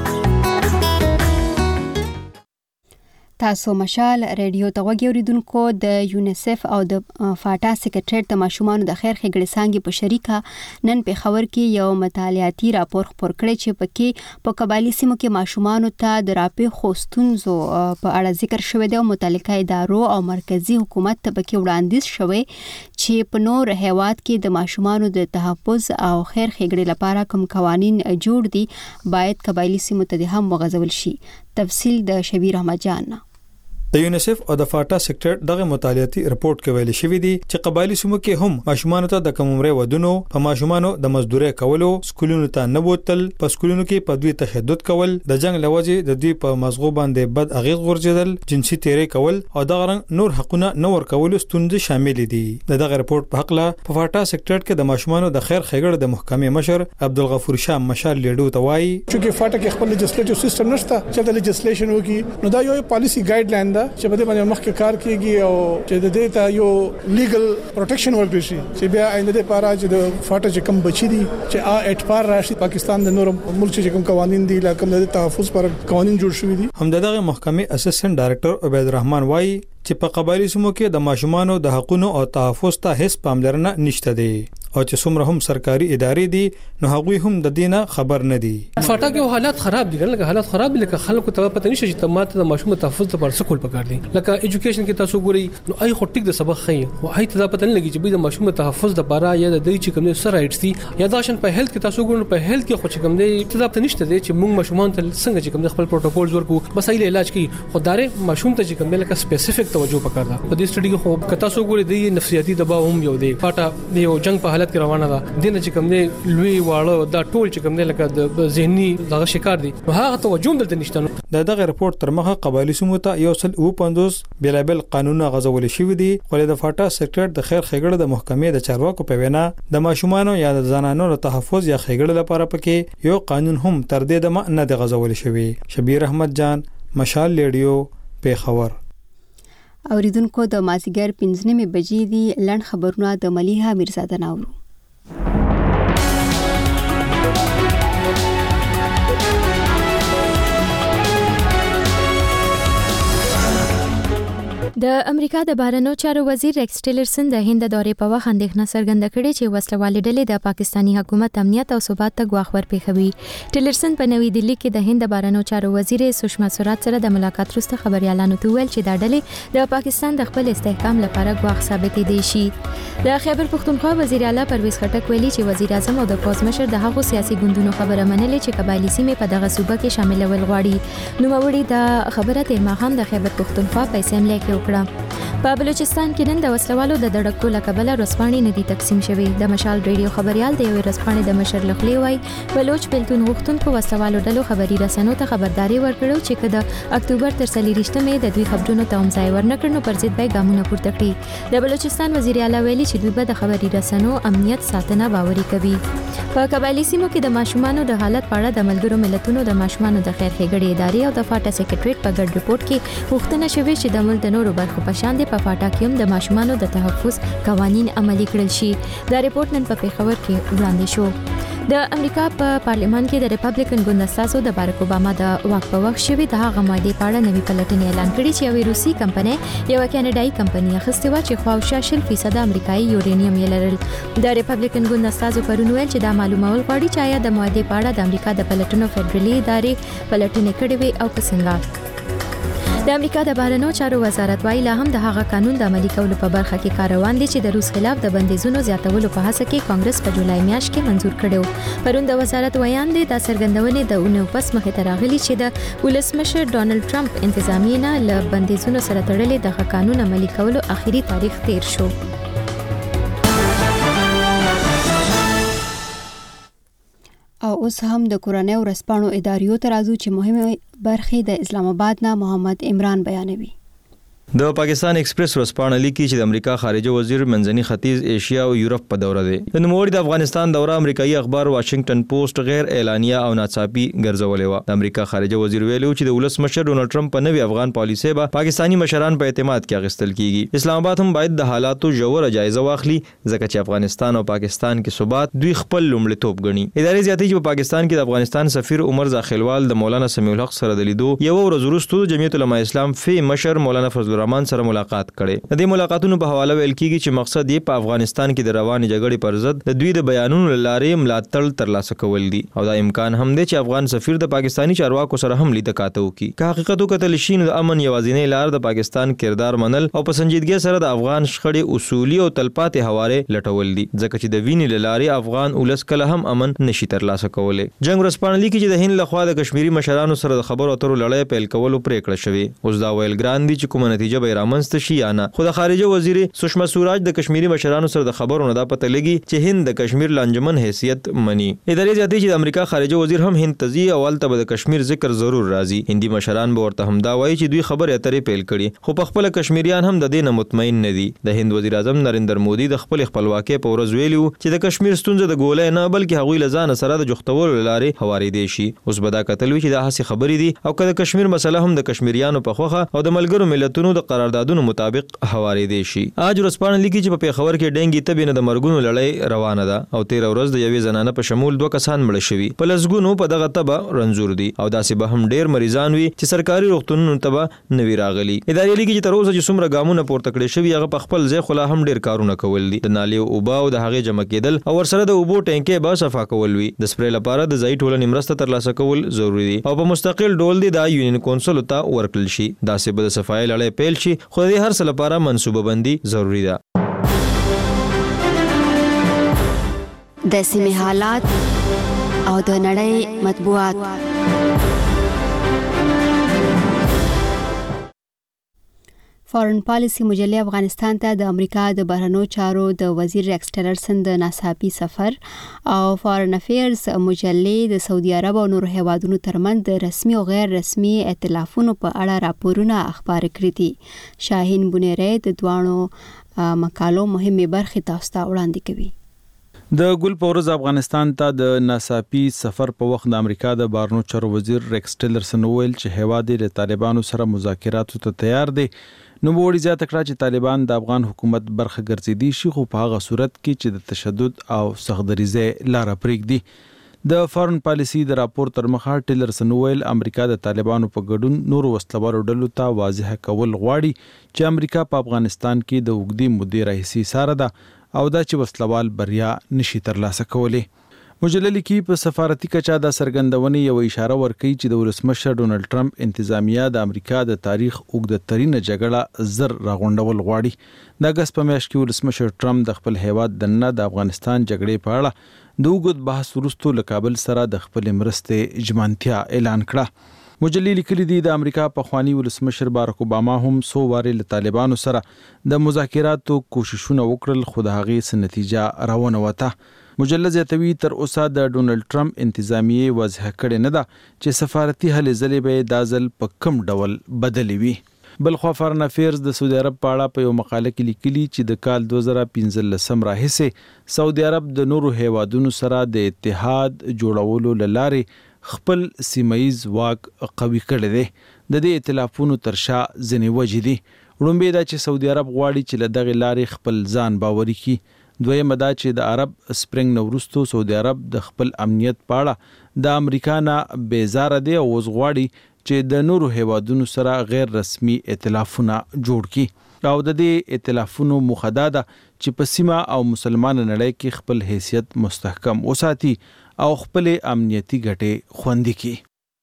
تاسو مشال ریډیو ته وګورئ اوریدونکو. د یونیسف او د فاټا سکریټریټ د ماشومان د خیر ښېګړې څانګې په شریکه نن په خبر کې یو مطالعاتي راپور خپور کړی چې پکې په قبایلی سیمو کې ماشومان ته د راپېښو ستونزو په اړه ذکر شوی دی او متعلقه ادارو او مرکزی حکومت ته پکې وړاندیز شوی چې په نور هیواد کې د ماشومان د تحفظ او خیر ښېګړې لپاره کوم قوانین جوړ دي باید قبایلی سیمو ته هم وغځول شي. تفصیل د شبیر احمد جان. د یونیسف او د فاټا سکریټریټ دغه مطالعاتي رپورت کې ویل شوی دی چې قبایلی سیمو کې هم ماشومان ته د کم عمر ودونو، په ماشومان د مزدوري کولو، سکولونو ته نه بوتل، په سکولونو کې په دوی تشدد کول، د جنگ لوجې د دوی په مزغو باندې بد اغیز غورځیدل، جنسي تیری کول او دغه نور حقونه نه ورکول ستونزې شامل دي. دغه رپورت په حق لا په فاټا سکریټریټ کې د ماشومان د خیر ښېګړې د محکمې مشر عبدالغفور شاه مشال لیډو ته وایي چې فاټا کې خپل لیجسلیټیو سیستم نشته چې د لیجسلیشن وکي نو دا یو پالیسی ګایډ لاین چې په دې باندې مخکې کار کیږي او چې د دې ته یو لیګل پروټیکشن ورکړي شي چې بیا آینده لپاره چې د فاټا چې کوم بچی دي چې اټ پار راشي پاکستان د نور ملک چې کوم قوانين دي لکه د تحفظ پر قوانين جوړ شوي دي. همدغه محکمې اسسټنټ ډایریکټر عبید الرحمن وایي چې په قبایلی سیمو کې د ماشومانو د حقوقو او تحفظ ته هیڅ پاملرنه نشته دی او چې څومره هم سرکاري ادارې دي نو هغوی هم د دینه خبر نه دي. فاټا کې حالات خراب دي، لکه حالات خراب دي، لکه خلکو ته پته نشي چې تماته د ماشوم تحفظ لپاره سکول پکار دي. لکه ایجوکیشن کې تاسو ګورئ نو آی خو ټیک د سبق خي او آی ته پته نه لګي چې د ماشوم تحفظ لپاره یا د دې چې کوم سره رائټس دي یا داشن په هیلث کې تاسو ګورئ په هیلث کې خو چې کوم دي ته پته نشته دي چې موږ ماشومان ته څنګه چې کوم خپل پروتوکول ورکو بس ایله علاج کوي خو دارې ماشوم ته چې کوم لکه سپیسیفیک توجه پکار ده. په دې سټډي کې خو کتا سو ګورئ د نفسیاتي دباو هم یو دی. فاټا یو جنگ په حالت کې روانه ده دنه چې کوم دی لوی واړه دا ټول چې کوم دی لکه د ذهني دغه شکار دي هغه توجه دلته نشته دغه رپورت تر مخه قبایلی سیمو ته یو سل 50 بیلابل قانونونه غزول شوی دي ولې د فاټا سېکټر د خیر خېګړه د محکمې د چارواکو په وینا د ماشومانو یا د زنانو له تحفظ یا خېګړه لپاره پکې یو قانون هم تر دې د نه د غزول شوی. شبیر احمد جان، مشال ریډیو، پیښور. اوریدونکو د مازیګر 15 بجې دی لړ خبرونه د ملیحه میرزاده ناورو. د امریکا د بهرنیو چارو وزیر ریکس ټیلرسن د هند دورې په وخت اندېښنه څرګنده کړې چې وسلوالې ډلې د پاکستانی حکومت امنیت او ثبات ته ګواښ ورپېښوي. ټیلرسن په نوې دلی کې د هند بهرنیو چارو وزیر سشما سوراج سره د ملاقات وروسته خبريالانو ته ویل چې دا ډلې د پاکستان د خپل استحکام لپاره ګواښ ثابتې دي شي. د خیبر پختونخوا وزیر اعلی پرویز خټک ویلي چې وزیر اعظم او د پوز مشر د هغو سیاسي ګوندونو خبره منلې چې قبایلی سیمې په دغه صوبه کې شاملول غواړي. نو موري د خبره تیر ماښام د خیبر پختونخوا په اسمبلی کې وکړه. په بلوچستان کې نن د وسلوالو د دړکو لکبله رسپانې ندي تقسیم شوې. د مشال ریډیو خبريال د یو رسپانې د مشر لخوا وای بلوچ پلتون غوښتونکو وسلوالو ډلو خبري رسنیو ته خبرداري ورکړو چې کله اکتوبر تر 30مې د دوی خبرونو ته هم ځای ورنکړنو پر ضد به ګامونه پورته کړي. د بلوچستان وزیر اعلی ویلي چې دوی به د خبري رسنیو امنیت ساتنه باوري کوي. په قبایلی سیمو کې د ماشومانو د حالت په اړه د ملګرو ملتونو د ماشومانو د خیر ښېګړې ادارې او د فاټا سېکریټریټ په ګډ ریپورت کې غوښتنه شوې چې د ملک د نورو برخو په شان په فاټا کې هم د ماشومانو د تحفظ قوانین عملي کړل شي. دا ریپورت نن په پیښور کې وړاندې شو. د امریکا په پارلیمان کې د ریپبلیکن ګوند استازو د بارک اوباما د واک په وخت شوی د هغه ماده په اړه نوې پلټنې اعلان کړې چې یو روسي کمپنۍ یو کینیډایي کمپنۍ اخیستې و چې خواوشا 0% امریکایي یورانیم یې لرل. د ریپبلیکن ګوند استازو پرون ویل چې دا معلومول غواړي چې آیا د ماده په اړه د امریکا د پلټنو فدرالي ادارې پلټنې کړې وي او که څنګه. د امریکا د بهرنیو چارو وزارت وايي لا هم د هغه قانون د عملي کولو په برخه کې کار روان دي چې د روس خلاف د بندیزونو زیاتولو په هڅه کې کانګرس په جولای میاشت کې منزور کړو. پرون د وزارت ویان دي د څرګندونې د اونیو پس مخې ته راغلي چې د ولسمشر ډونالد ټرمپ انتظامیه نه له بندیزونو سره تړلې د قانون عملي کولو اخیری تاریخ تیر شو. او اوس هم د کورنۍ ورسپانو اداریو ته راځو چې مهمه برخې د اسلام آباد نه محمد عمران بیانوي. د پاکستان ایکسپریس ورسپانه لیکي چې د امریکا خارجه وزیر منځني ختیځ ایشیا او یورپ په دوره دی. د نوموړي د افغانستان دوره امریکایي اخبار واشنگټن پوسټ غیر اعلانیه او ناڅاپي ګرځولې و. د امریکا خارجه وزیر ویلو چې د ولسمشر ډونالد ټرمپ په نوي افغان پالیسي به پاکستانی مشران په اعتماد کې اخیستل کیږي. اسلام آباد هم باید د حالاتو ژوره جایزه واخلي ځکه چې افغانستان او پاکستان کې ثبات دوی خپل لومړیتوب ګڼي. ادارې زیاتې چې په پاکستان کې د افغانستان سفیر عمر زاخیلوال د مولانا سمیع الحق سره د لیدو یو ورځ وروسته جمعیت العلماء اسلام فی مشر مولانا فضل الرحمن سره ملاقات کړي. د دې ملاقاتونو په حواله ویل کیږي چې مقصد یې په افغانستان کې د روانې جګړې پر ضد د دوی د بیانونو لارې ملاتړ ترلاسه کول دي او دا امکان هم دی چې افغان سفیر د پاکستانی چارواکو سره هم لیدل کاته وکړي. که حقیقت وکتل شي نو د امن یوازینۍ لار د پاکستان کردار منل او په سنجیدګۍ سره د افغان شخړې اصولي او تلپاتې حواله لټول دي ځکه چې د وینې لارې افغان ولس کله هم امن نشي ترلاسه کولای. جنگ ورسپانه لیکي چې د هند لخوا د کشمیری مشرانو سره د خبرو اترو لړۍ پیل کولو پریکړه شوې. اوس دا ویل ګران دي چې کومه نتیجه به رامنځته شي یا نه. خو د خارجه وزیر سشما سوراج د کشمیری مشرانو سره د خبرو نه دا پته لګي چې هند د کشمیر لانجمن حیثیت مني. ادارې زیاتې چې د امریکا خارجه وزیر هم هند تزي او الته به د کشمیر ذکر ضرور راځي. هندي مشران به ورته هم دا وایي چې دوی خبرې اترې پیل کړي خو په خپل کشمیریان هم د دې نه مطمئن نه دي. د هند وزیر اعظم نریندر مودي د خپل خپلواکۍ په ورځ ویلو چې د کشمیر ستونزه د ګولې نه بلکې هغوی لزان سره د جوختولو لارې هواري دي شي. اوس به دا کتل چې دا هسي خبرې دي او کله کشمیر مسله هم د کشمیریانو په خوخه او د ملګرو ملتونو د قراردادونو مطابق هواري دي شي. اج ورسپانه لیکي چې په پیښور کې ډنګي تبې نه د مرګونو لړۍ روانه ده او 13 ورځ د یوې زنانه په شمول 2 کسان مړ شوي. په لسګونو په دغه تبه رنځور دي او داسې به هم ډیر مریضان وي چې سرکاري روغتونونو ته به نوي راغلي. ادارې لیکي چې تر اوسه چې څومره ګامونه پورته کړي شوي هغه په خپل ځای خلا هم ډیر کارونه کول دي. د نالې اوبه او د هغې جمع کېدل او ورسره د اوبو ټینکې به صفا کول وي. د سپری لپاره د ځای ټولنې مرسته ترلاسه کول ضروری دي او په مستقل ډول دي د یونین کونسل ته ورکړل شي. داسې به د صفای لړۍ پیل شي خو د هر څه لپاره منصوبه بندي ضروری ده. د سیمې حالات او د نړۍ مطبوعات. فارن پالیسی مجله افغانستان ته د امریکا د بهرنیو چارو د وزیر ریکس ټیلرسن د ناڅاپي سفر او فارن افیرز مجله د سعودي عرب او نورو هیوادونو ترمنځ د رسمي او غیر رسمي ائتلافونو په اړه راپورونه خبرې کړې دي. شاهین بونیری د دوانو مقالو مهمه برخه تاسو ته وړاندې کوي. د ګل پورز افغانستان ته د ناڅاپي سفر په وخت د امریکا د بهرنیو چارو وزیر ریکس ټیلرسن ویل چې هیواد له طالبانو سره مذاکراتو ته تیار دی. نو وړي زیاته کړه چې طالبان د افغان حکومت برخه ګرځېدي شي، خو په هغه صورت کې چې د تشدد او سختدریزه لار پرېږدي. د فارن پالیسی د راپور تر مخه ټیلرسن ویل امریکا د طالبانو په ګډون نور وسلوالو ډلو ته واضح کول غواړي چې امریکا په افغانستان کې د وګړي مودې راهیسي ساره ده او دا چې وسلوال بریا نشي ترلاسه کولی. مجله لیکي په سفارتي کچا د سرګندونې یو اشاره ورکوي چې د ولسمشر ډونالد ټرمپ انتظامیه د امریکا د تاریخ اوږدترینه جګړه زر راغونډول غواړي. د اګست په میاشت کې ولسمشر ټرمپ د خپل هیواد دننه د افغانستان جګړې په اړه د اوږد بحث وروسته له کابل سره د خپل مرستې ژمنتیا اعلان کړه. مجلې لیکلي دي د امریکا پخوانی ولسمشر بارک اوباما هم څو وارې له طالبانو سره د مذاکراتو کوششونه وکړل، خو د هغې څه نتیجه راونه وته. مجله زیاتوي تر اوسه د ډونالد ټرمپ انتظامیه واضح کړې نه ده چې سفارتي هلې ځلې به دا ځل په کوم ډول بدلې وي. بلخوا فارن افیرز د سعودي عرب په اړه په یو مقاله کې لیکلي چې د کال 2015 راهیسې سعودي عرب د نورو هیوادونو سره د اتحاد جوړولو لارې خپل سیمایي واک قوي کړی دی. د دې ائتلافونو تر شا ځینې وجې دي. وړومبی دا چې سعودي عرب غواړي چې له دغې لارې خپل ځان باوري کړي. دویمه دا چې د عرب سپرینګ نه وروسته سعودي عرب د خپل امنیت په اړه د امریکا نه بیزاره دی او اوس غواړي چې د نورو هیوادونو سره غیر رسمي ائتلافونه جوړ کړي او د دې ائتلافونو موخه دا ده چې په سیمه او مسلمان نړۍ کې خپل حیثیت مستحکم وساتي او خپل امنیتي ګټې خوندي کړي.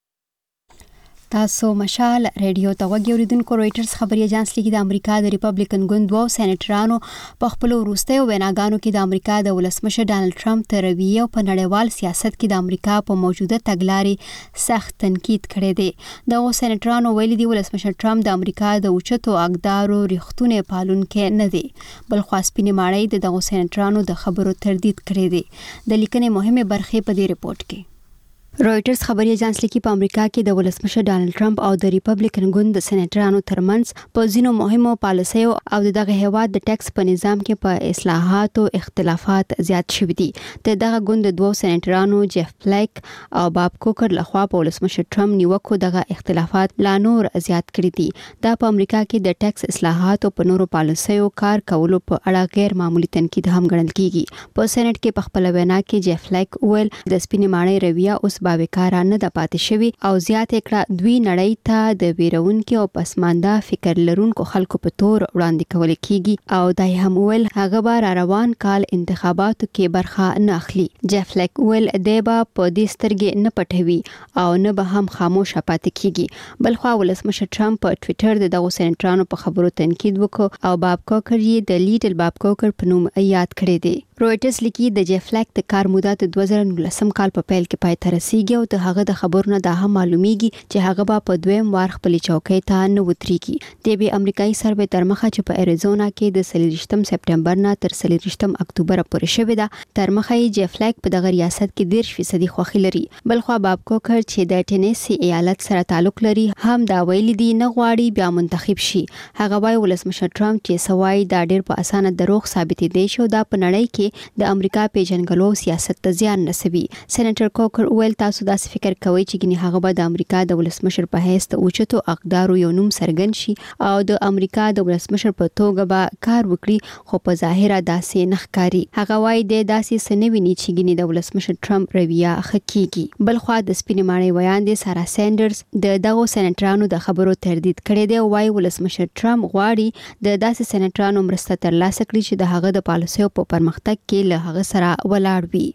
تاسو مشال ریډیو ته وګورئ. رويټرز خبري اژانس لیکي د امریکا د ریپبلیکن ګوند دوه سېنیټرانو په خپل وروستیو ویناګانو کې د امریکا د ولسمشر ډانلډ ټرمپ تر رویه په نړیوال سیاست کې د امریکا په موجوده تګلارې سخت تنقید کړی دی. د سېنیټرانو ویلي دی ولسمشر ټرمپ د امریکا د اوچتو اقدارو ریښتونه پالونکی نه دی، بل خو سپینې ماڼۍ د دغه سېنیټرانو د خبرو تردید کړی دی. د لیکنې مهمه برخه په دې ریپورت کې رويټرز خبري اژانس لیکي په امریکا کې د ولسمشر ډانلډ ټرمپ او د ریپبلیکن ګوند د سېنیټرانو ترمنځ په ځینو مهمو پالیسیو او دغه هیواد د ټیکس په نظام کې په اصلاحاتو اختلافات زیات شوي دي. دغه ګوند د دوه سېنیټرانو جيف فلیک او باب کوکر لخوا په ولسمشر ټرمپ نیوکو دغه اختلافات لا نور زیات کړي دي. دا په امریکا کې د ټیکس اصلاحاتو په نورو پالیسیو کار کولو په اړه غیر معمولی تنقید هم ګڼل کیږي. په سېنات کې په خپل وینا کې جيف فلیک ویل د سپینې ماڼۍ رویه اوس باوقاره نه د پاتې شوی او زیات کړه دوی نړۍ ته د ویرونکو او پسمانده فکر لرونکو خلکو په تور وړاندې کول کیږي او دای هم ول هغه بار روان کال انتخاباتو کې برخه نه اخلي. جيف فلیک ول دیبا په دې سترګې نه پټوي او نه به هم خاموش پاتې کیږي. بلخو ولسمشر ټرمپ په ټوئیټر دغه سېنیټرانو په خبرو تنقید وکړ او باب کوکر یې د لیټل باب کوکر په نوم یاد کړی دی. رويټرز لیکي د جيف فلیک د کار موده د 2019 کال په پیل کې پای ته رسیدي او د هغه د خبرونو دا هم معلومیږي چې هغه په دویم وار خپل چوکۍ ته نه وتريږي. د بي امریکایي سروې تر مخه چې په اریزونا کې د 30 سپټمبر نه تر 30 اکتوبر پورې شوې ده تر مخه یې جيف فلیک په دغه ریاست کې 10% خوخي لري. بلخو باب کوکر چې د ټینیسي ایالت سره تعلق لري هم دا ویلي دي نه غواړي بیا منتخب شي. هغه وايي ولسمشر ټرمپ چې سوای دا ډېر په اسانه دروغ ثابتې دي شو دا په نړۍ کې د امریکا پیژنګلو سیاست ته زیان رسوي. سېنیټر کوکر ویل تاسو داسې فکر کوئ چې ګنې هغه به د امریکا د ولسمشر په حیث د اوچتو اقدارو یو نوم څرګند شي او د امریکا د ولسمشر په توګه به کار وکړي، خو په ظاهره داسې نه ښکاري. هغه وايي د داسې سنویني چې ګنې د ولسمشر ټرمپ رویه خکېږي. بلخو د سپینې ماڼۍ ویاندې سارا سینډرز د دغه سېنیټرانو د خبرو تردید کړی دی او وايي ولسمشر ټرمپ غواړي د داسې سېنیټرانو مرسته ترلاسه کړي چې د هغه د پالیسیو په پرمختګ کې له هغه سره ولاړ وي.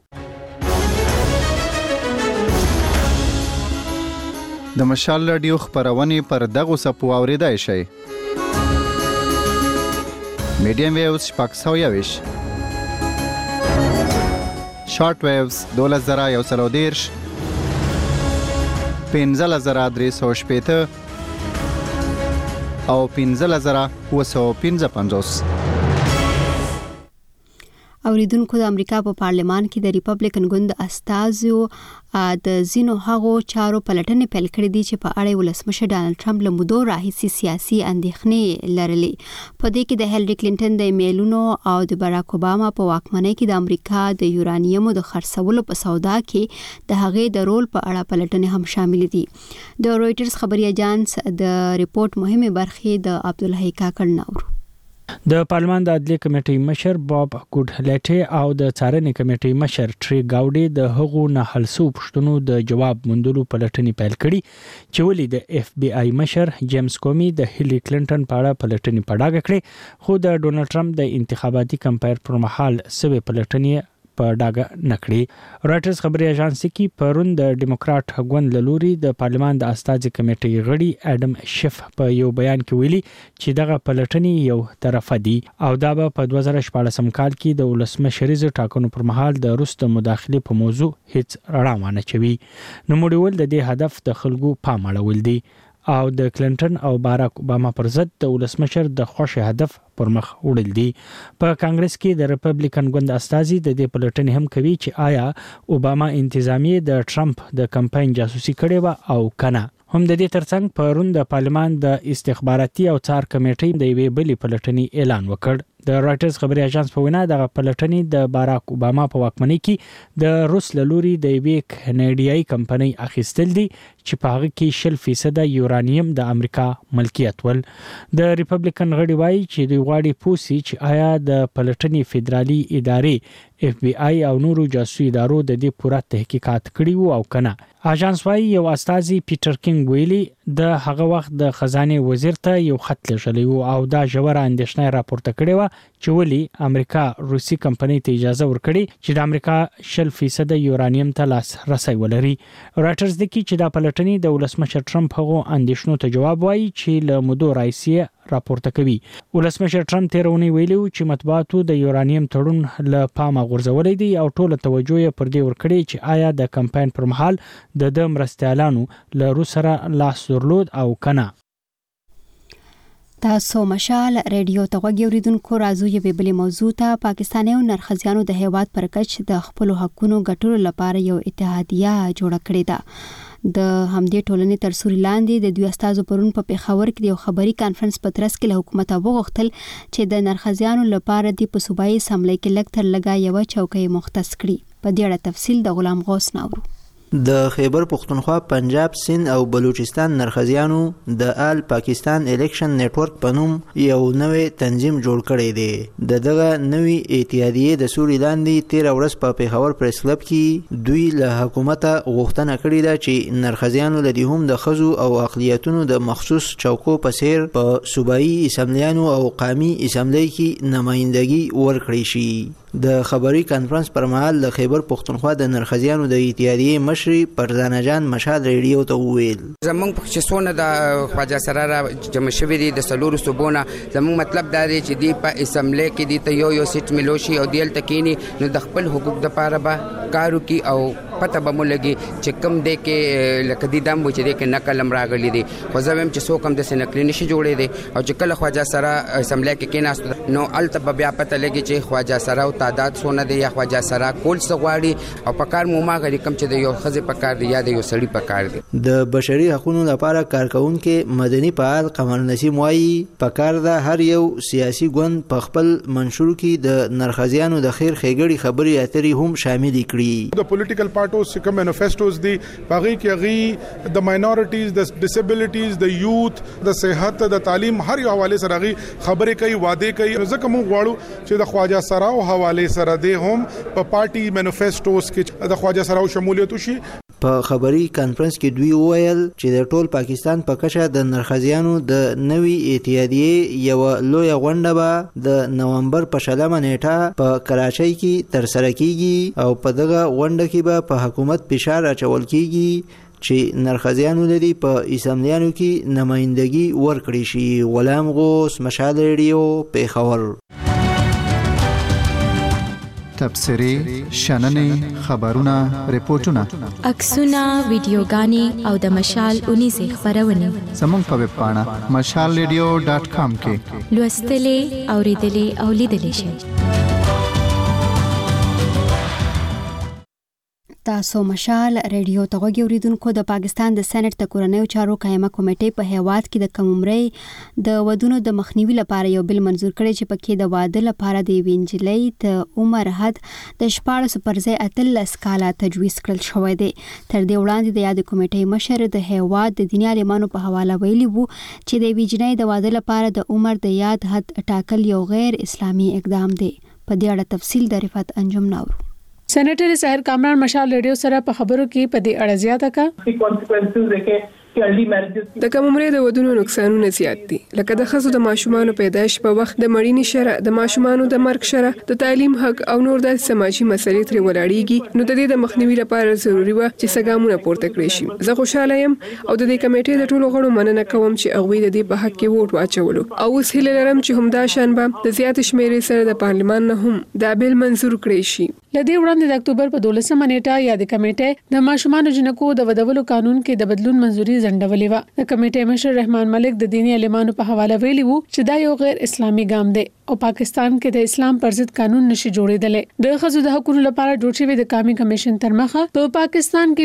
د مشال رادیو خبرونه پر دغه سپو اوریدای شي. میډیم ویوز پاکستاویش شارټ ویوز 12130 15380 او 15255. اوریدونکو د امریکا په پارلمان کې د ریپبلیکن ګوند استازو د زینو هغو چارو پلټنې پیل کړې دي چې په اړه ولسمشر ډانلډ ټرمپ له مودو راهیسې سیاسي اندېښنې لرلې. په دې کې د هیلري کلینټن د ایمیلونو او د باراک اوباما په واکمنۍ کې د امریکا د یورانیمو د خرڅولو په سودا کې د هغې د رول په اړه پلټنې هم شامل دي. د رويټرز خبري اژانس د ریپورت مهمه برخې د عبدالحی کاکړ ناورو. د پارلمان د عدلي کمیټې مشر باب ګودهلیټي او د څارنې کمیټې مشر ټری گاوډي د هغو نه حل سو پښتنو د جواب موندلو پلټنې پیل کړي چې ولې د اف بی آی مشر جیمز کومي د هیلری کلینټن په اړه پلټنې پډاګه کړې، خو د ډونالد ټرمپ د انتخاباتي کمپاین پر مهال سوي پلټنې په ډاګه نکړي. راټرز خبري اژانس کې پرون د ډیموکرات ګوند لوري د پارلمان د استازي کمیټې غړي اډم شف په یو بیان کې ویلي چې دغه پلټنې یو طرفه دي او دا به په 2014 کال کې د ولسمشریز ټاکنو پر مهال د روس د مداخله په موضوع هیڅ رڼا ونه چوي. نو موډول د دې هدف د خلکو پام اړول دي او د کلینټن او باراک اوباما پر ضد د ولسمشر د خوښ هدف پر مخ وړل دي. په کانګرس کې د ریپبلیکن ګوند استازي د دې پلټنې هم کوي چې آیا اوباما انتظامیه د ټرمپ د کمپاین جاسوسي کړې و او کنه. هم د دې ترڅنګ پرون د پارلمان د استخباراتي او څار کمیټې د وی بلی پلټنې اعلان وکړ. د رائټرز خبري اژانس په وینا د پلټنې د باراک اوباما په واکمنۍ کې د روس لوري د وی کنیډیایي کمپنۍ اخیستل دي چې په هغه کې 0% یورانیم د امریکا ملکیت ول. د ریپبلیکن غړي وایي چې دوی غواړي پوسی چې آیا د پلټنې فدرالي ادارې اف بی آی او نورو جاسوسي ادارو د دې پوره تحقیقات کړي وو او کنه. اژانس وايي یو استازي پیټر کینګ ویلي د هغه وخت د خزانه وزیر ته یو خط لېږلی وو او دا ژوره اندېښنه راپورته کړې و چې ولې امریکا روسي کمپنۍ ته اجازه ورکړي چې د امریکا 0% یورانیم ته لاس رسي ولري. رائټرز د کی چې د پلټنې د ولسمشر ټرمپ هغه اندېښنو ته جواب وایي چې له مودو راځي راپورته کوي. ولسمشر ټرمپ تیرونی ویلو چې مطبوعاتو د یورانیم تړون له پامه غورځولې دي او ټول توجه یې پر دې ورکړي چې آیا د کمپاین پر مهال د مرستيالانو له روس سره لاس درلود او کنه. تاسو مشال ریډیو ته وګورئ راځو یو بل موضوع ته. پاکستانیو نرخزیانو د هیواد پر کچ د خپل حقوقو ګټلو لپاره یو اتحادیه جوړ کړې ده. د همدې ټولنې تر سوري لاندې د دوی استازو پرون په پیښور کې یو خبري کانفرنس په ترڅ کې له حکومت وغوښتل چې د نرخزیانو لپاره د صوبایي اسمبلی کې لکتر لګا یو چوکۍ مختص کړي. په دې اړه تفصیل د غلام غوث ناورو. د خیبر پختونخوا، پنجاب، سند او بلوچستان نرخزیانو د آل پاکستان الیکشن نیټورک په نوم یو نوې تنظیم جوړ کړی دی. دغه نوې اتحادیه د سوري لاندې 13 ورځ په پیښور پریس کلب کې دوی له حکومت غوښتنه کړې ده چې نرخزیانو لدی هم د خزو او اقلیتونو د مخصوص چوکو په سیر په صوبایي اسمبلیانو او قومي اسمبلی کې نمائندګي ورکړي شي. د خبري کانفرنس پر مهال د خیبر پختونخوا د نرخزیانو د اتحادیه مشري پرزانه جان مشال ریډیو ته وویل زمونږ په چسونه د خواجه سراره جمع شوی دي د سلور صوبونه. زمونږ مطلب دا دی چې دی په اسمبلی کې دی ته یو سیټ ملوشي او دیل تکینی نو د خپل حقوق د پاره به کارو کی او پته به مولګي چې کم دی کې لکه دی دم و چې دی کې نقل راغلی دی. خو زموږ چې څوک هم د سنکلی نشي جوړې دي او چې کله خواجه سره اسمبلی کې کېناست نو الته بیا پته لګي چې خواجه سره او تعداد سونه دی یا خواجه سره کول سغواړي او پکار موما غری کم چې د یو خزه پکار دی یا د یو سړی پکار دی. د بشري حقوقو لپاره کارکونکو مدني فعال قمر نسیم وایي پکار ده هر یو سیاسي ګوند په خپل منشور کې د نرخزیانو د خیر خېګړي خبري اترې هم شامل کړي. د پولیټیکل پارټوز کوم مانیفیسټوز دي باغی کې غي د ماینورټیز د ډیسیبিলিټیز د یوث د صحت د تعلیم هر یو حواله سره غي خبرې کوي وعده کوي. ځکه موږ غواړو چې د خواجه سراو حواله سره د هم په پارټي مانیفیسټوز کې د خواجه سراو شمولیت وشي. په خبري کانفرنس کې دوی وویل چې د ټول پاکستان په کچه د نرخزیانو د نوي اتحادیه یو لوی غونډه به د نومبر په 8 نیټه په کراچۍ کې تر سره کیږي او په دغه غونډه کې به په حکومت فشار اچول کیږي چې نرخزیانو لري په اسمبلیانو کې نمائندګي ورکړي شي. غلام غوث، مشال ریډیو، پیښور. تبصرې شننې خبرونه ریپورتونه عکسونه ویډیوګانې او د مشال 19 خبرونه زموږ په ویب پاڼه mashalradio.com کې لوستلې اوریدلې او لیدلې شئ. تاسو مشال ریډیو ته غوږی اوریدونکو. د پاکستان د سېنات د کورنیو چارو قائمه کمیټې په هیواد کې د کم عمرۍ د ودونو د مخنیوي لپاره یو بل منزور کړی چې پکې د واده لپاره د وینجلۍ د عمر حد د 14 پر ځای 13 کاله تجویز کړل شوی دی. تر دې وړاندې د یاد کمیټې مشر د هیواد د دیني عالمانو په حواله ویلي وو چې د وینجلۍ د واده لپاره د عمر د یاد حد ټاکل یو غیر اسلامي اقدام دی. په دې اړه تفصیل د رفعت انجم ناور. سېنیټر سحر کامران مشال ریډیو سره په خبرو کې په دې اړه زیاته کا د کم عمرۍ د ودونو نقصانونه زیات دي، لکه د ښځو د ماشومانو پیدایش په وخت د مړینې شرح، د ماشومانو د مرګ شرح، د تعلیم حق او نور داسې سماجي مسلې ترې ولاړېږي. نو د دې د مخنیوي لپاره ضروري و چې څه ګامونه پورته کړی شي. زه خوشاله یم او د دې کمیټې د ټولو غړو مننه کوم چې هغوی د دې په حق کې ووټ واچولو او اوس هیله لرم چې همدا شان به د زیات شمیرې سره د پارلمان نه هم دا بیل منظور کړی شي. لدې وړاندې د اکتوبر په 12مه نیټه یا د کمیټې د ماشومانو جنکو د ودولو قانون کې د بدلون منزوري ځنډولې و. د کمیټې مشر رحمان ملک د دیني عالمانو په حواله ویلي وو چې دا یو غیر اسلامي ګام دی او پاکستان کې د اسلام پر ضد قانون نشي جوړېدل. د ښځو د حقوقو لپاره جوړ شوی د قومي کمیشن تر مخه په پاکستان کې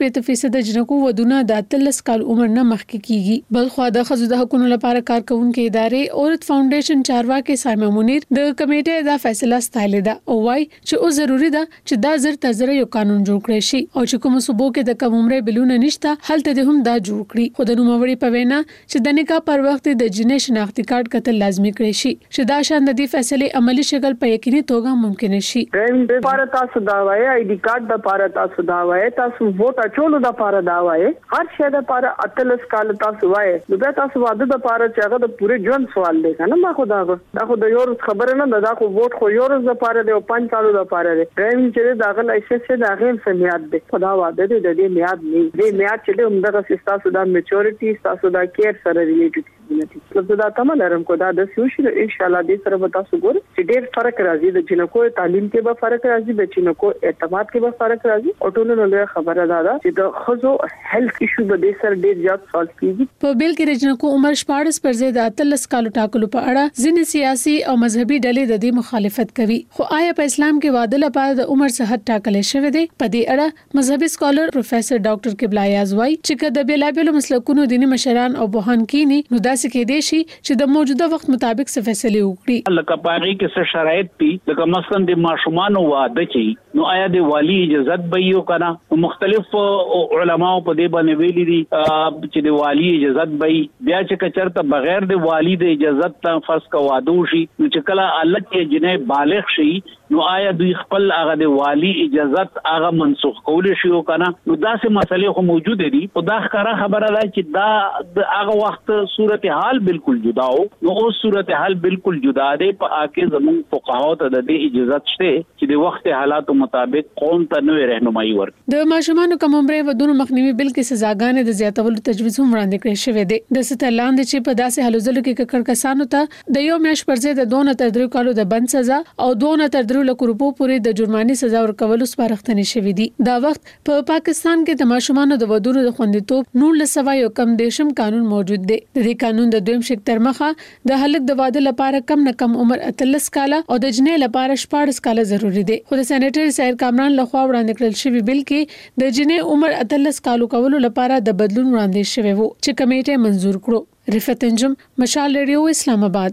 55% جنکو ودونه د 13 کال عمر نه مخکې کیږي. بلخو د ښځو د حقوقو لپاره کارکونکو ادارې اورت فاونډیشن چارواکي سایمه منیر د کمیټې دا فیصله ستایلې ده او وايي چې او ضروری ده چې دا زر تزره یو قانون جوړ کړي شي او چې کوم صوبو کې د کم عمرۍ بلونه نشته هلته د هم دا جوړ کړي. خو د نوموړي په وینا چې د نکاح پر وخت د جنې شناختی کارت کتل لازمي کړي شي چې دا شان د دې فیصله عملی شکل په یقیني توګه ممکن شي. د لپاره تاسو دا وایي آی ډی کارت د لپاره تاسو دا وایي تاسو ووټ اچولو د لپاره دا وایي هر شی د لپاره 13 کال تاسو وایي نو دا تاسو واده د لپاره چې هغه د پوره ژوند سوال دی کنه. ما خو دا خو د یو خبره نه دا خو ووټ خو یو ورځ د لپاره دی او 5 کالو د لپاره دی. چې داغه لایسنس د هغه سمیات دی خدا واده دی د دې میاد نه دی میاد چې همدغه تاسو د میچورټي تاسو د کیر سره ریلیټډ دي. دا تمام لرم کو دا د سوشل ان شاء الله دې سره به تاسو ګور چې ډېر فرق راځي د جنکو تعلیم کې به فرق راځي د جنکو اعتماد کې به فرق راځي او ټول نو له خبره ده چې د خزو هیلث ایشو به دې سره ډېر زیات سالو کیږي. په بل کې د جنکو عمر 14 پر ځای د 13 کالو ټاکلو په اړه ځینې سیاسي او مذهبي ډلې د دې مخالفت کوي. خو آیا په اسلام کې واده لپاره د عمر څخه ټاکل شوی دی؟ په دې اړه مذهبي سکالر پروفیسور ډاکټر قبله یاز وايي چې د بیلابیلو مسلکونو دیني مشران او بوهان کینی نو داسې کې دي شي چې د موجوده وخت مطابق څه فیصله وکړي. لکه پاره کې څه شرایط دي لکه مثلا د ماشومان واده چي نو آیا د والی اجازه به یو کنه. مختلف علماو په دې باندې ویلي دي چې د والی اجازه به بیا چې کچرته بغیر د والی د اجازه ته فرض کا واده شي نو چې کله الله کې جنې بالغ شي نو آیا دوی خپل هغه د والی اجازه هغه منسوخ کول شي او کنه. نو داسې مسلې خو موجود دي او دا ښکارا خبره ده چې دا هغه وخت صورتحال بالکل جدا او نو اوس صورتحال بالکل جدا ده. په اکه زمون فقهاو ته د اجازه شته چې د وخت حالاتو مطابق قوم ته نوې رهنمایي ورکړي. د ماشومانو کم عمرۍ ودونو مخنیوي بل کې سزاګانې د زیاتولو تجویز هم وړاندې کړی شوی دی. د ستلاند چې په داسې حالو ځلو کې ککړ کسانو ته د یو میاشت پر ځای د 2 تر 3 کالو د بند سزا او 2 تر 3 لک روپو پورې د جرماني سزا ورکولو سپارښتنې شوې دي. دا وخت په پاکستان کې د ماشومانو د ودونو د خوندیتوب 1900 کم دیشم قانون موجود دی. د دې قانون د دویم شک تر مخه د هلک د واده لپاره کم نه کم عمر 13 کاله او د جنې لپاره 14 کاله ضروری دی. خو د سېنیټر سحر کامران لخوا وړاندې کړل شوی بل کې د جنې عمر 13 کالو کولو لپاره د بدلون وړاندې شوی وو چې کمیټه منزور کړو. رفعت انجم مشال ریډیو اسلام آباد.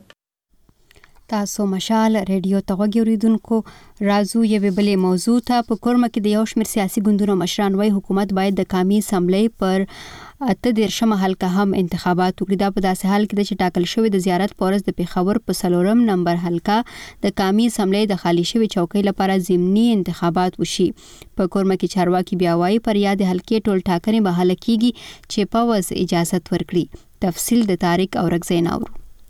تاسو مشال ریډیو ته غوږی اوریدونکو. راځو یوه بلې موضوع ته. په کورمه کې د یو شمېر سیاسي ګوندونو مشران وايي حکومت باید د قومي اسمبلی پر 13 حلقه هم انتخابات وکړي. دا په داسې حال کې چې ټاکل شوی د زیارت پورز د پیښور په 4 نمبر حلقه د قومي اسمبلی د خالی شوی چوکۍ لپاره ضمني انتخابات وشي. په کورمه کې چارواکي بیا وايي پر یاد حلقې ټول ټاکنې به حل کیږي چې پوز اجازه ورکړي. تفصیل د طارق اورګزین اورو.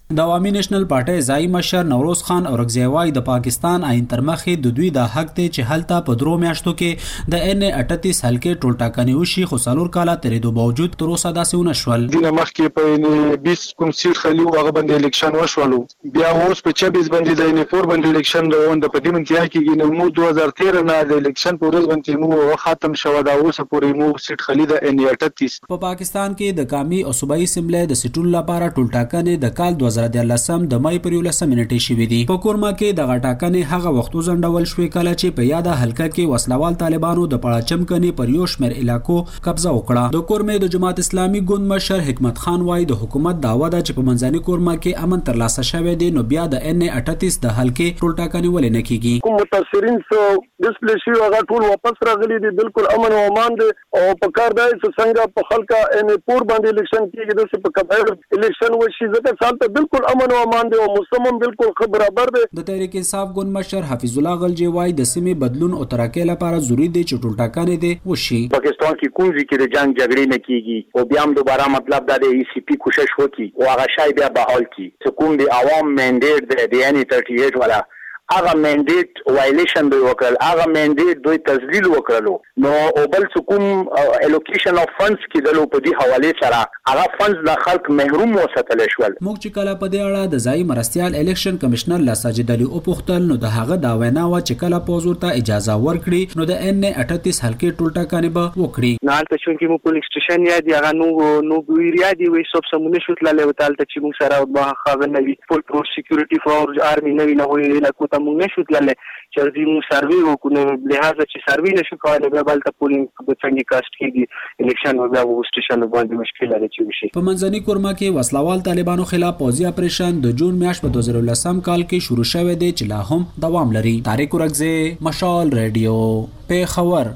د عوامي نېشنل پارټي ځای مشر نوروز خان اورګزیوای د پاکستان آئین تر مخې د دوی د حق ته چې هلته په 3 میاشتو کې د ان 38 حلقې ټولټاکنې وشي خو څلور کاله تیرېدو باوجود تر اوسه داسې ونه شول. دغه مخکې په 20 کوم سیټ خلی هغه باندې الیکشن وشولو بیا اوس په 26 باندې د ان 4 باندې الیکشن روان د پدې منتیا کې نو 2013 نه د الیکشن په ورځ باندې مو ختم شو دا اوس پورې مو سیټ خلی د ان 38. په پاکستان کې د قومي او صوبایي اسمبلی د سیټونو لپاره ټولټاکنې د کال 2013 د مای پر 11 نیټې شوې دي. په کورما کې د غټاکنې هغه وخت وزندول شوې کله چې په یاده حلقه کې وسلوال طالبانو د پړاچم کني پر یو شمېر علاقو قبضه وکړه. د کورمې د جماعت اسلامي ګوند مشر حکمت خان وايي د حکومت دعوه ده چې په منځني کورما کې امن ترلاسه شوی دی نو بیا د ان 38 د حلقې ټولټاکنې ولې نه کیږي. کوم متاثرین څو ډسپلی شي هغه ټول واپس راغلي دي بالکل امن او امان دي او په کار دی چې څنګه په خلکا ان پور باندې الیکشن کیږي د په کبایر الیکشن وشي ځکه سالته بالکل امن او امان دي او مصمم بالکل برابر دي. د تحریک انصاف ګوند مشر حفیظ الله غلجی وايي د سیمې بدلون او ترقۍ لپاره ضروری دی چې ټولټاکنې دي وشي. پاکستان کې کوم ځکه د جنگ جګړې نه کیږي او بیا هم دوباره مطلب دا د ای سی پی کوشش وکړي او هغه شای بیا بحال کړي چې کوم دی عوام منډیټ د ان 38 والا هغه منډیټ وایلیشن دوی وکړل هغه منډیټ دوی تذلیل وکړلو نو او بل کوم الوکیشن اف فندز کېدلو په دې حواله سره هغه فندز د خلک محروم وساتل شول. موږ چې کله په دې اړه د ځای مرستيال الیکشن کمشنر لاساجد علي او پختل نو د هغه دا وینا و چې کله پوزور ته اجازه ورکړي نو د ان 38 حلقې ټولټاکنې به وکړي. نه ته چې موږ پولیس سټیشن یاد هغه نو ویریا دی وې سب سمونه شو تللې وتالته چې موږ سره به خاغه نوي فول پرو سکیورټي فورس آرمي نوي نه ویل کوته موږ نشو تللې چې دې موږ سروي وکړو لہذا چې سروي نشو کولای به بل ته پولینګ په څنګه کاست کېږي الیکشن وبیا وو سټیشن باندې مشکل لري چې وشي. په منځني کورما کې وسلوال طالبانو خلاف پوځي اپریشن د جون میاشت په 2013 کال کې شروع شوه دی چې لا هم دوام لري. طارق ورغزه مشال رادیو په خبر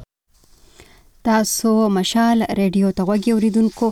تاسو مشال رادیو ته وګورئ اوریدونکو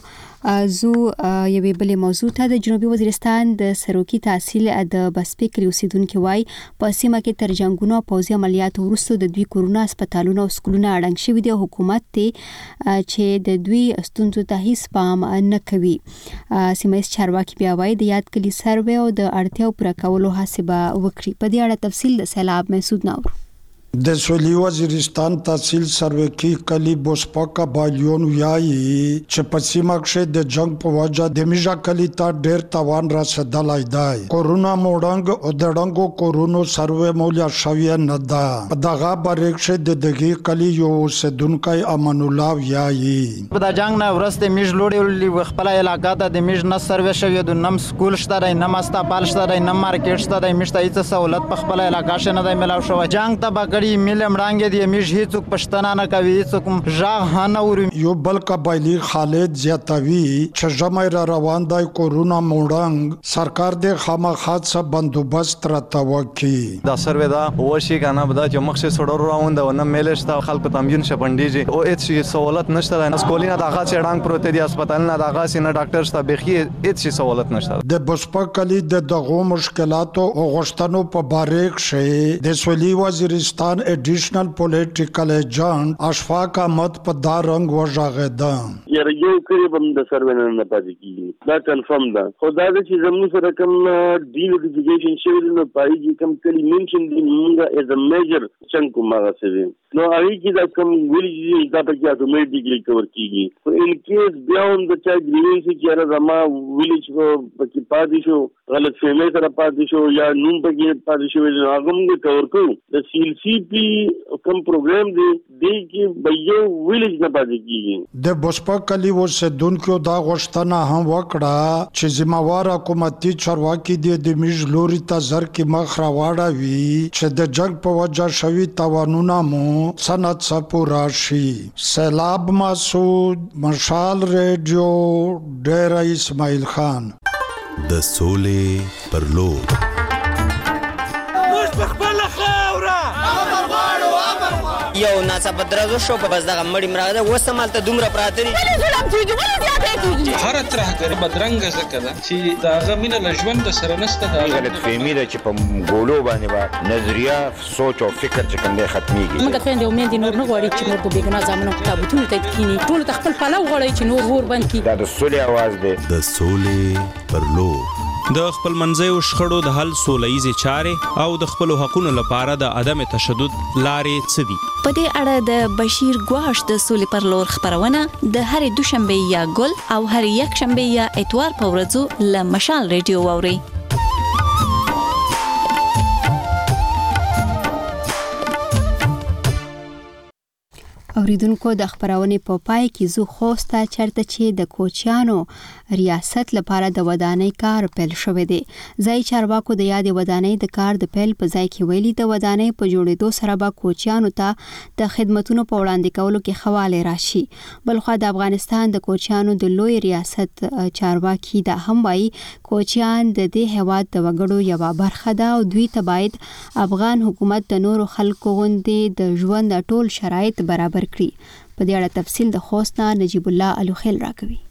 زو یوې بلې موضوع ته د جنوبي وزیرستان د سروکي تحصیل د بسپې کلی اوسیدونکو وای په سیمه کې تر جنگونو پوځي عملیات وروسته د دوی کورونا هسپتالونو او سکولونو اړنګ شوي دي. حکومت ته چې د دوی ستونزو ته هیڅ پام نه کوي. سیمه چارواکي بیا وای د یاد کلی سروې او د اړتیاو پوره کولو هڅه به وکړي. په دې اړه تفصیل د سیلاب محسود نور د سویلي وزیرستان تحصیل سروکی کلی بوسپاکا بالیون ویایي چې په سیمه کې د جنگ په وجه د میجا کلی ته ډېر تاوان رسیدلی دی. کورونا موډنګ او د ډنګو کورونو سروې مولیا شوی نه ده. په دغه بریک کې د دغه کلی یو اوسیدونکی امان الله ویایي په د جنگ نه ورسته میج لوړې خپل علاقې ته د میج نه سروې شوی د نم سکول شته نه مستا پال شته نه مارکیټ شته د میشته هیڅ سہولت په خپل علاقې شنه نه ملاو شو. جنگ ته ملم رانګ دی میش هیڅوک پښتنه نه کوي هیڅوک ژغ نه وري. یو بل قبایلی خالد زیاتوي چې جمع را روان دی کورونا موډنګ سرکار د خامخات څخه بندوبست راټوکي. دا سروې دا وشي کنه بدا چې مخشه سړور راوند او نه ملشت خلکو تمبین شپندېږي او هیڅ سہولت نشته. اسکولینا دغه چړنګ پروت دي هسپتالنا دغه سینه ډاکټر شته بخي هیڅ سہولت نشته. د بوسپا کلی د دغه مشکلاتو او غشتنو په باریک شي د سویلي وزیرستان ایڈیشنل پولیټیکل ایجنټ اشفاق احمد په دا رنګ وژغېده. یاره یو کړي بم د سروې نه پاتې کیږي دا کنفرم ده. خو دا چې زموږ سره کوم ډی نوټیفیکیشن شوی نو پایږي کوم کلی منشن دی موږ از ا میجر چنک کومه سوي نو هغه کې دا کوم ویلي دا په کې اتوماتیکلی کور کیږي. ان کیس بیا هم د چا ګریوینس کې یاره زما ویلیج په کې پاتې شو غلط فهمي سره پاتې شو یا نوم په کې پاتې شو هغه موږ کور کوو. د سیلسی پی کوم پروګرام دی کې بایو ویلیج نه پاتې کیږي. د بوسپا کلی اوسیدونکو دا غوښتنه هم وکړه چې ذمہوار حکومتي چارواکي د میج لوري ته زر کې مخ راوړوي چې د جنگ په وجه شوی تاوانونه مو سند سپورا شي. سیلاب مسعود مشال ریډیو ډیر اسماعیل خان د سولې پر لور یو ناڅاپه درزو شو په بس دغه مړی مراده وسمال ته دومره پراته دي هر ترهګر بدرنګ زکه ده چې داغه مینه لژوند سره نسته. دا غلط فهمي ده چې په ګولو باندې با نظریه سوچ او فکر چې کوم دی ختميږي. موږ خويندې امید نور نه غواړي چې نور په بیګنا ځامنو تابوتونو ته کینی ټول تخپل پلاو غواړي چې نور ور باندې دا د سولې आवाज دی. د سولې پر لور د خپل منځیو شخړو د حل سولهییزې چارې او د خپلو حقونو لپاره د عدم تشدد لارې څه دي؟ په دې اړه د بشیر ګواش د سولې پر لور خبرونه د هرې دوشنبه یا ګل او هرې یکشنبه یا اتوار په ورځو له مشال ریډیو واورئ. اوریدونکو د خبرونې په پای کې زو خوسته چرته چې د کوچیانو ریاست لپاره د ودانۍ کار پیل شوی دی. ځای چارواکو د یاد ودانۍ د کار د پیل په ځای کې ویلي د ودانۍ په جوړېدو سره به کوچیانو ته د خدماتونو په وړاندې کولو کې خواله راشي. بلخو د افغانستان د کوچیانو د لوی ریاست چارواکي دا هم وایي کوچیان د دې هیواد د وګړو یوه برخه ده او دوی ته باید افغان حکومت د نورو خلکو غوندې د ژوند ټول شرایط برابر کړي. په دې اړه تفصیل د خوست نه نجیب الله الوخیل راکوي.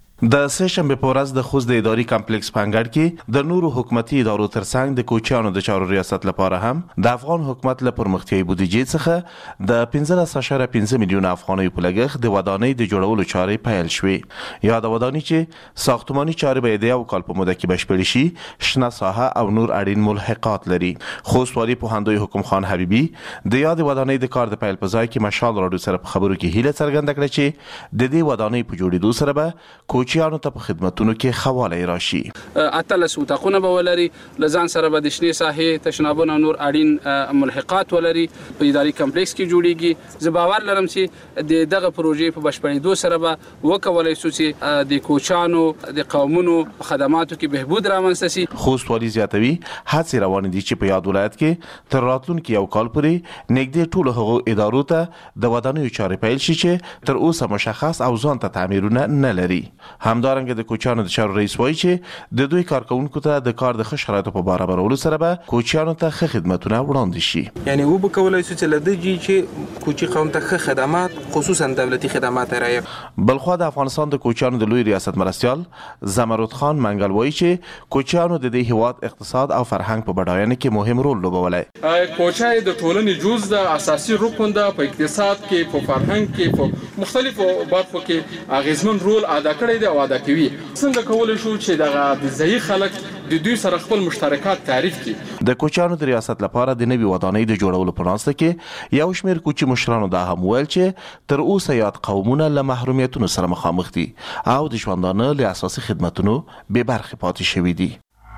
د سهشنبه په ورځ د خوست د اداري کمپلیکس پنګړ کې د نورو حکومتي ادارو ترڅنګ د کوچیانو د چارو ریاست لپاره هم د افغان حکومت له پرمختیايي بودیجې څخه د 15.5 میلیون افغانۍ په لګښت د ودانۍ د جوړولو چارې پیل شوې. یا د ودانۍ چې ساختماني چارې به د یو کال په موده کې بشپړې شي، شنه ساحه او نور اړین ملحقات لري. خوست والي پوهندوی حکم خان حبیبي د یاد ودانۍ د کار د پیل په ځای کې مشال راډیو سره په خبرو کې هیله څرګنده کړه چې د دې ودانۍ په جوړېدو سره به کوچیانو ته په خدماتونو کې خواله راشي. اتلس وتاقونه به ولري، لزان سره به د شنې ساحې، تشنابونه، نور اړین ملحقات ولري. په اداري کمپلیکس کې جوړیږي. زه باور لرم چې دغه پروژې په بشپړېدو سره به وکولای شو چې د کوچانو د قومونو خدماتو کې بهبود رامنځته شي. خوست والي زیاتوي هڅې روانې دي چې په یاد ولایت کې تر راتلونکي یو کال پورې نږدې ټولو هغو ادارو ته د ودانیو چارې پیل شي چې تر اوسه مشخص او ځان ته تعمیرونه نه لري. همدارنګه د کوچیانو د چارو رئیس وایي چې د دوی کارکونکو ته د کار د ښه شرایطو په برابرولو سره به کوچیانو ته ښه خدمتونه وړاندې شي. یعنی و به کولای شو چې لدی چې کوچی قوم ته ښه خدمات خصوصا دولتي خدمات رایه. بلخو د افغانستان د کوچیانو د لوی ریاست مرستیال زمرد خان منګل وایي چې کوچیانو د دې هیواد اقتصاد او فرهنګ په بډاینه کې مهم رول لوبولی. کوچای د ټولنې جز د اساسي رکن ده، په اقتصاد کې، په فرهنګ کې، په مختلفو برخو کې اغیزمن رول ادا کړی دی او ادا کوي. څنګه کولای شو چې د ځایي خلک د دوی سره خپل مشترکات تعریف کړي. د کوچیانو د ریاست لپاره د نوي ودانۍ د جوړولو په ناسته کې یو شمېر کوچي مشرانو دا هم ویل چې تر اوسه یاد قومونه له محرومیتونو سره مخامخ دي او د ژوندانه له اساسي خدماتونو بې برخې پاتې شوي دي.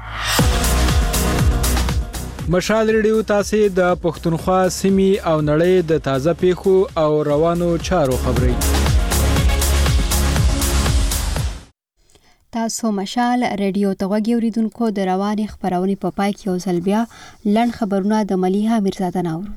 مشال ریډیو تاسو د پښتونخوا سیمې او نړۍ د تازه پیښو او روانو چارو خبري. تاسو مشال ریډیو ته غوږی اوریدونکو د روانې خبرونې په پای کې یو ځل بیا لنډ خبرونه د ملیحه میرزاده ناورو.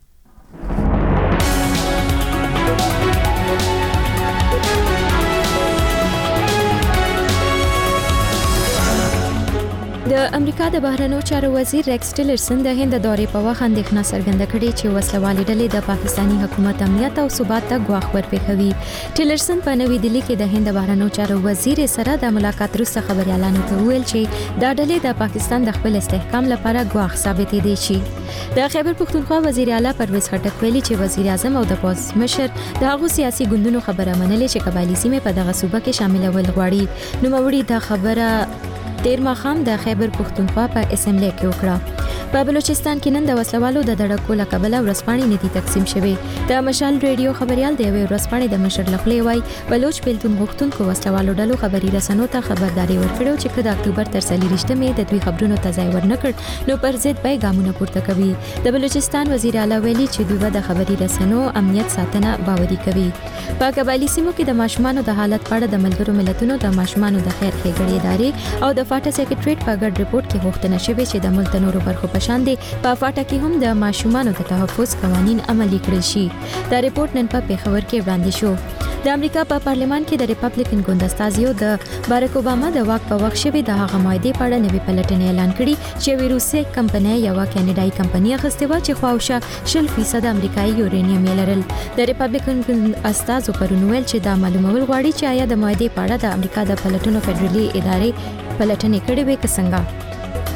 د امریکا د بهرنیو چارو وزیر ریکس ټیلرسن د هند دورې په وخت اندېښنه څرګنده کړې چې وسلوالې ډلې د پاکستاني حکومت امنیت او ثبات ته ګواښ ورپېښوي. ټیلرسن په نوې دهلي کې د هند بهرنیو چارو وزیر سره د ملاقات وروسته خبريالانو ته وویل چې دا ډلې د پاکستان د خپل استحکام لپاره ګواښ ثابتې دي شي. د خیبر پښتونخوا وزیر اعلی پرویز خټک ویلي چې وزیر اعظم او د پوز مشر د هغو سیاسي ګوندونو خبره منلې چې قبایلی سیمې په دغه صوبه کې شاملول غواړي. نوموړي دا خبره تیر ماښام د خیبر پښتونخوا په اسمبلی کې وکړه. په بلوچستان کې نن د وسلوالو د دړکو له کبله ورځپاڼې ندي تقسیم شوې. د مشال ریډیو خبريال د یوې ورځپاڼې د مشر لخوا وایي بلوچ بیلتون غوښتونکو وسلوالو ډلو خبري رسنیو ته خبرداري ورکړه چې کله اکتوبر تر 30 د دوی خبرونو ته ځای ورنکړ نو پر ضد به ګامونه پورته کوي. د بلوچستان وزیر اعلی ویلي چې دوی د خبري رسنیو امنیت ساتنه باوري کوي. په قبایلی سیمو کې د ماشومانو د حالت په اړه د ملګرو ملتونو د ماشومانو د خیر ښېګڼې ادارې او د فاټا سیکریټریټ په ګډ ریپورت کې غوښتنه شوې چې د ملک نورو برخو په شان دي په فاټا کې هم د ماشومانو د تحفظ قوانین عملي کړل شي. دا ریپورت نن په پیښور کې وړاندې شو. د امریکا په پارلمان کې د ریپبلیکن ګوند استازیو د بارک اوباما د واک په وخت شوی د هغه مایدې په اړه نوې پلټنې اعلان کړي چې ویروسي کمپنۍ یو کینیډایي کمپنۍ اخیستې و چې خواوشه 0% امریکایي یورانیم یې لرل. د ریپبلیکن ګوند استازو پرون ویل چې دا معلومول غواړي چې آیا د مایدې په اړه د امریکا د پلټنو فدرالي ادارې پلټنې کړې وې که څنګه.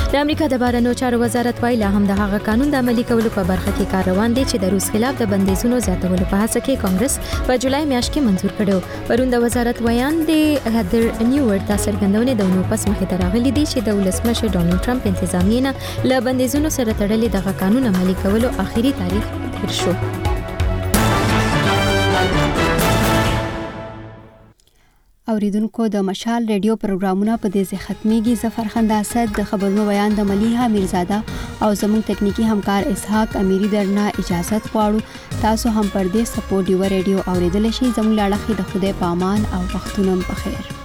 د امریکا د بهرنیو چارو وزارت وایي لا هم د هغه قانون د عملي کولو په برخه کې کار روان دی چې د روس خلاف د بندیزونو زیاتولو په هڅه کې کانګرس په جولای میاشت کې منزور کړو. پرون د وزارت ویان د هدر نیوورت د څرګندونې د نو پس مخې ته راغلي دي چې د ولسمشر ډونالد ټرمپ انتظامیه نه له بندیزونو سره تړلې دغه قانون عملي کولو اخیری تاریخ تیر شو. اوریدونکو د مشال ریډیو پروګرامونه په دې ځای ختميږي. ظفر خندا اسد د خبرونو بیان د ملیحه میرزاده او زموږ تکنیکی همکار اسحاق امیری درنه اجازه غواړو. تاسو هم پر دې سپورټ یو ریډیو اوریدل شي. زموږ لاړه د خدای پامان او وختونه په خیر.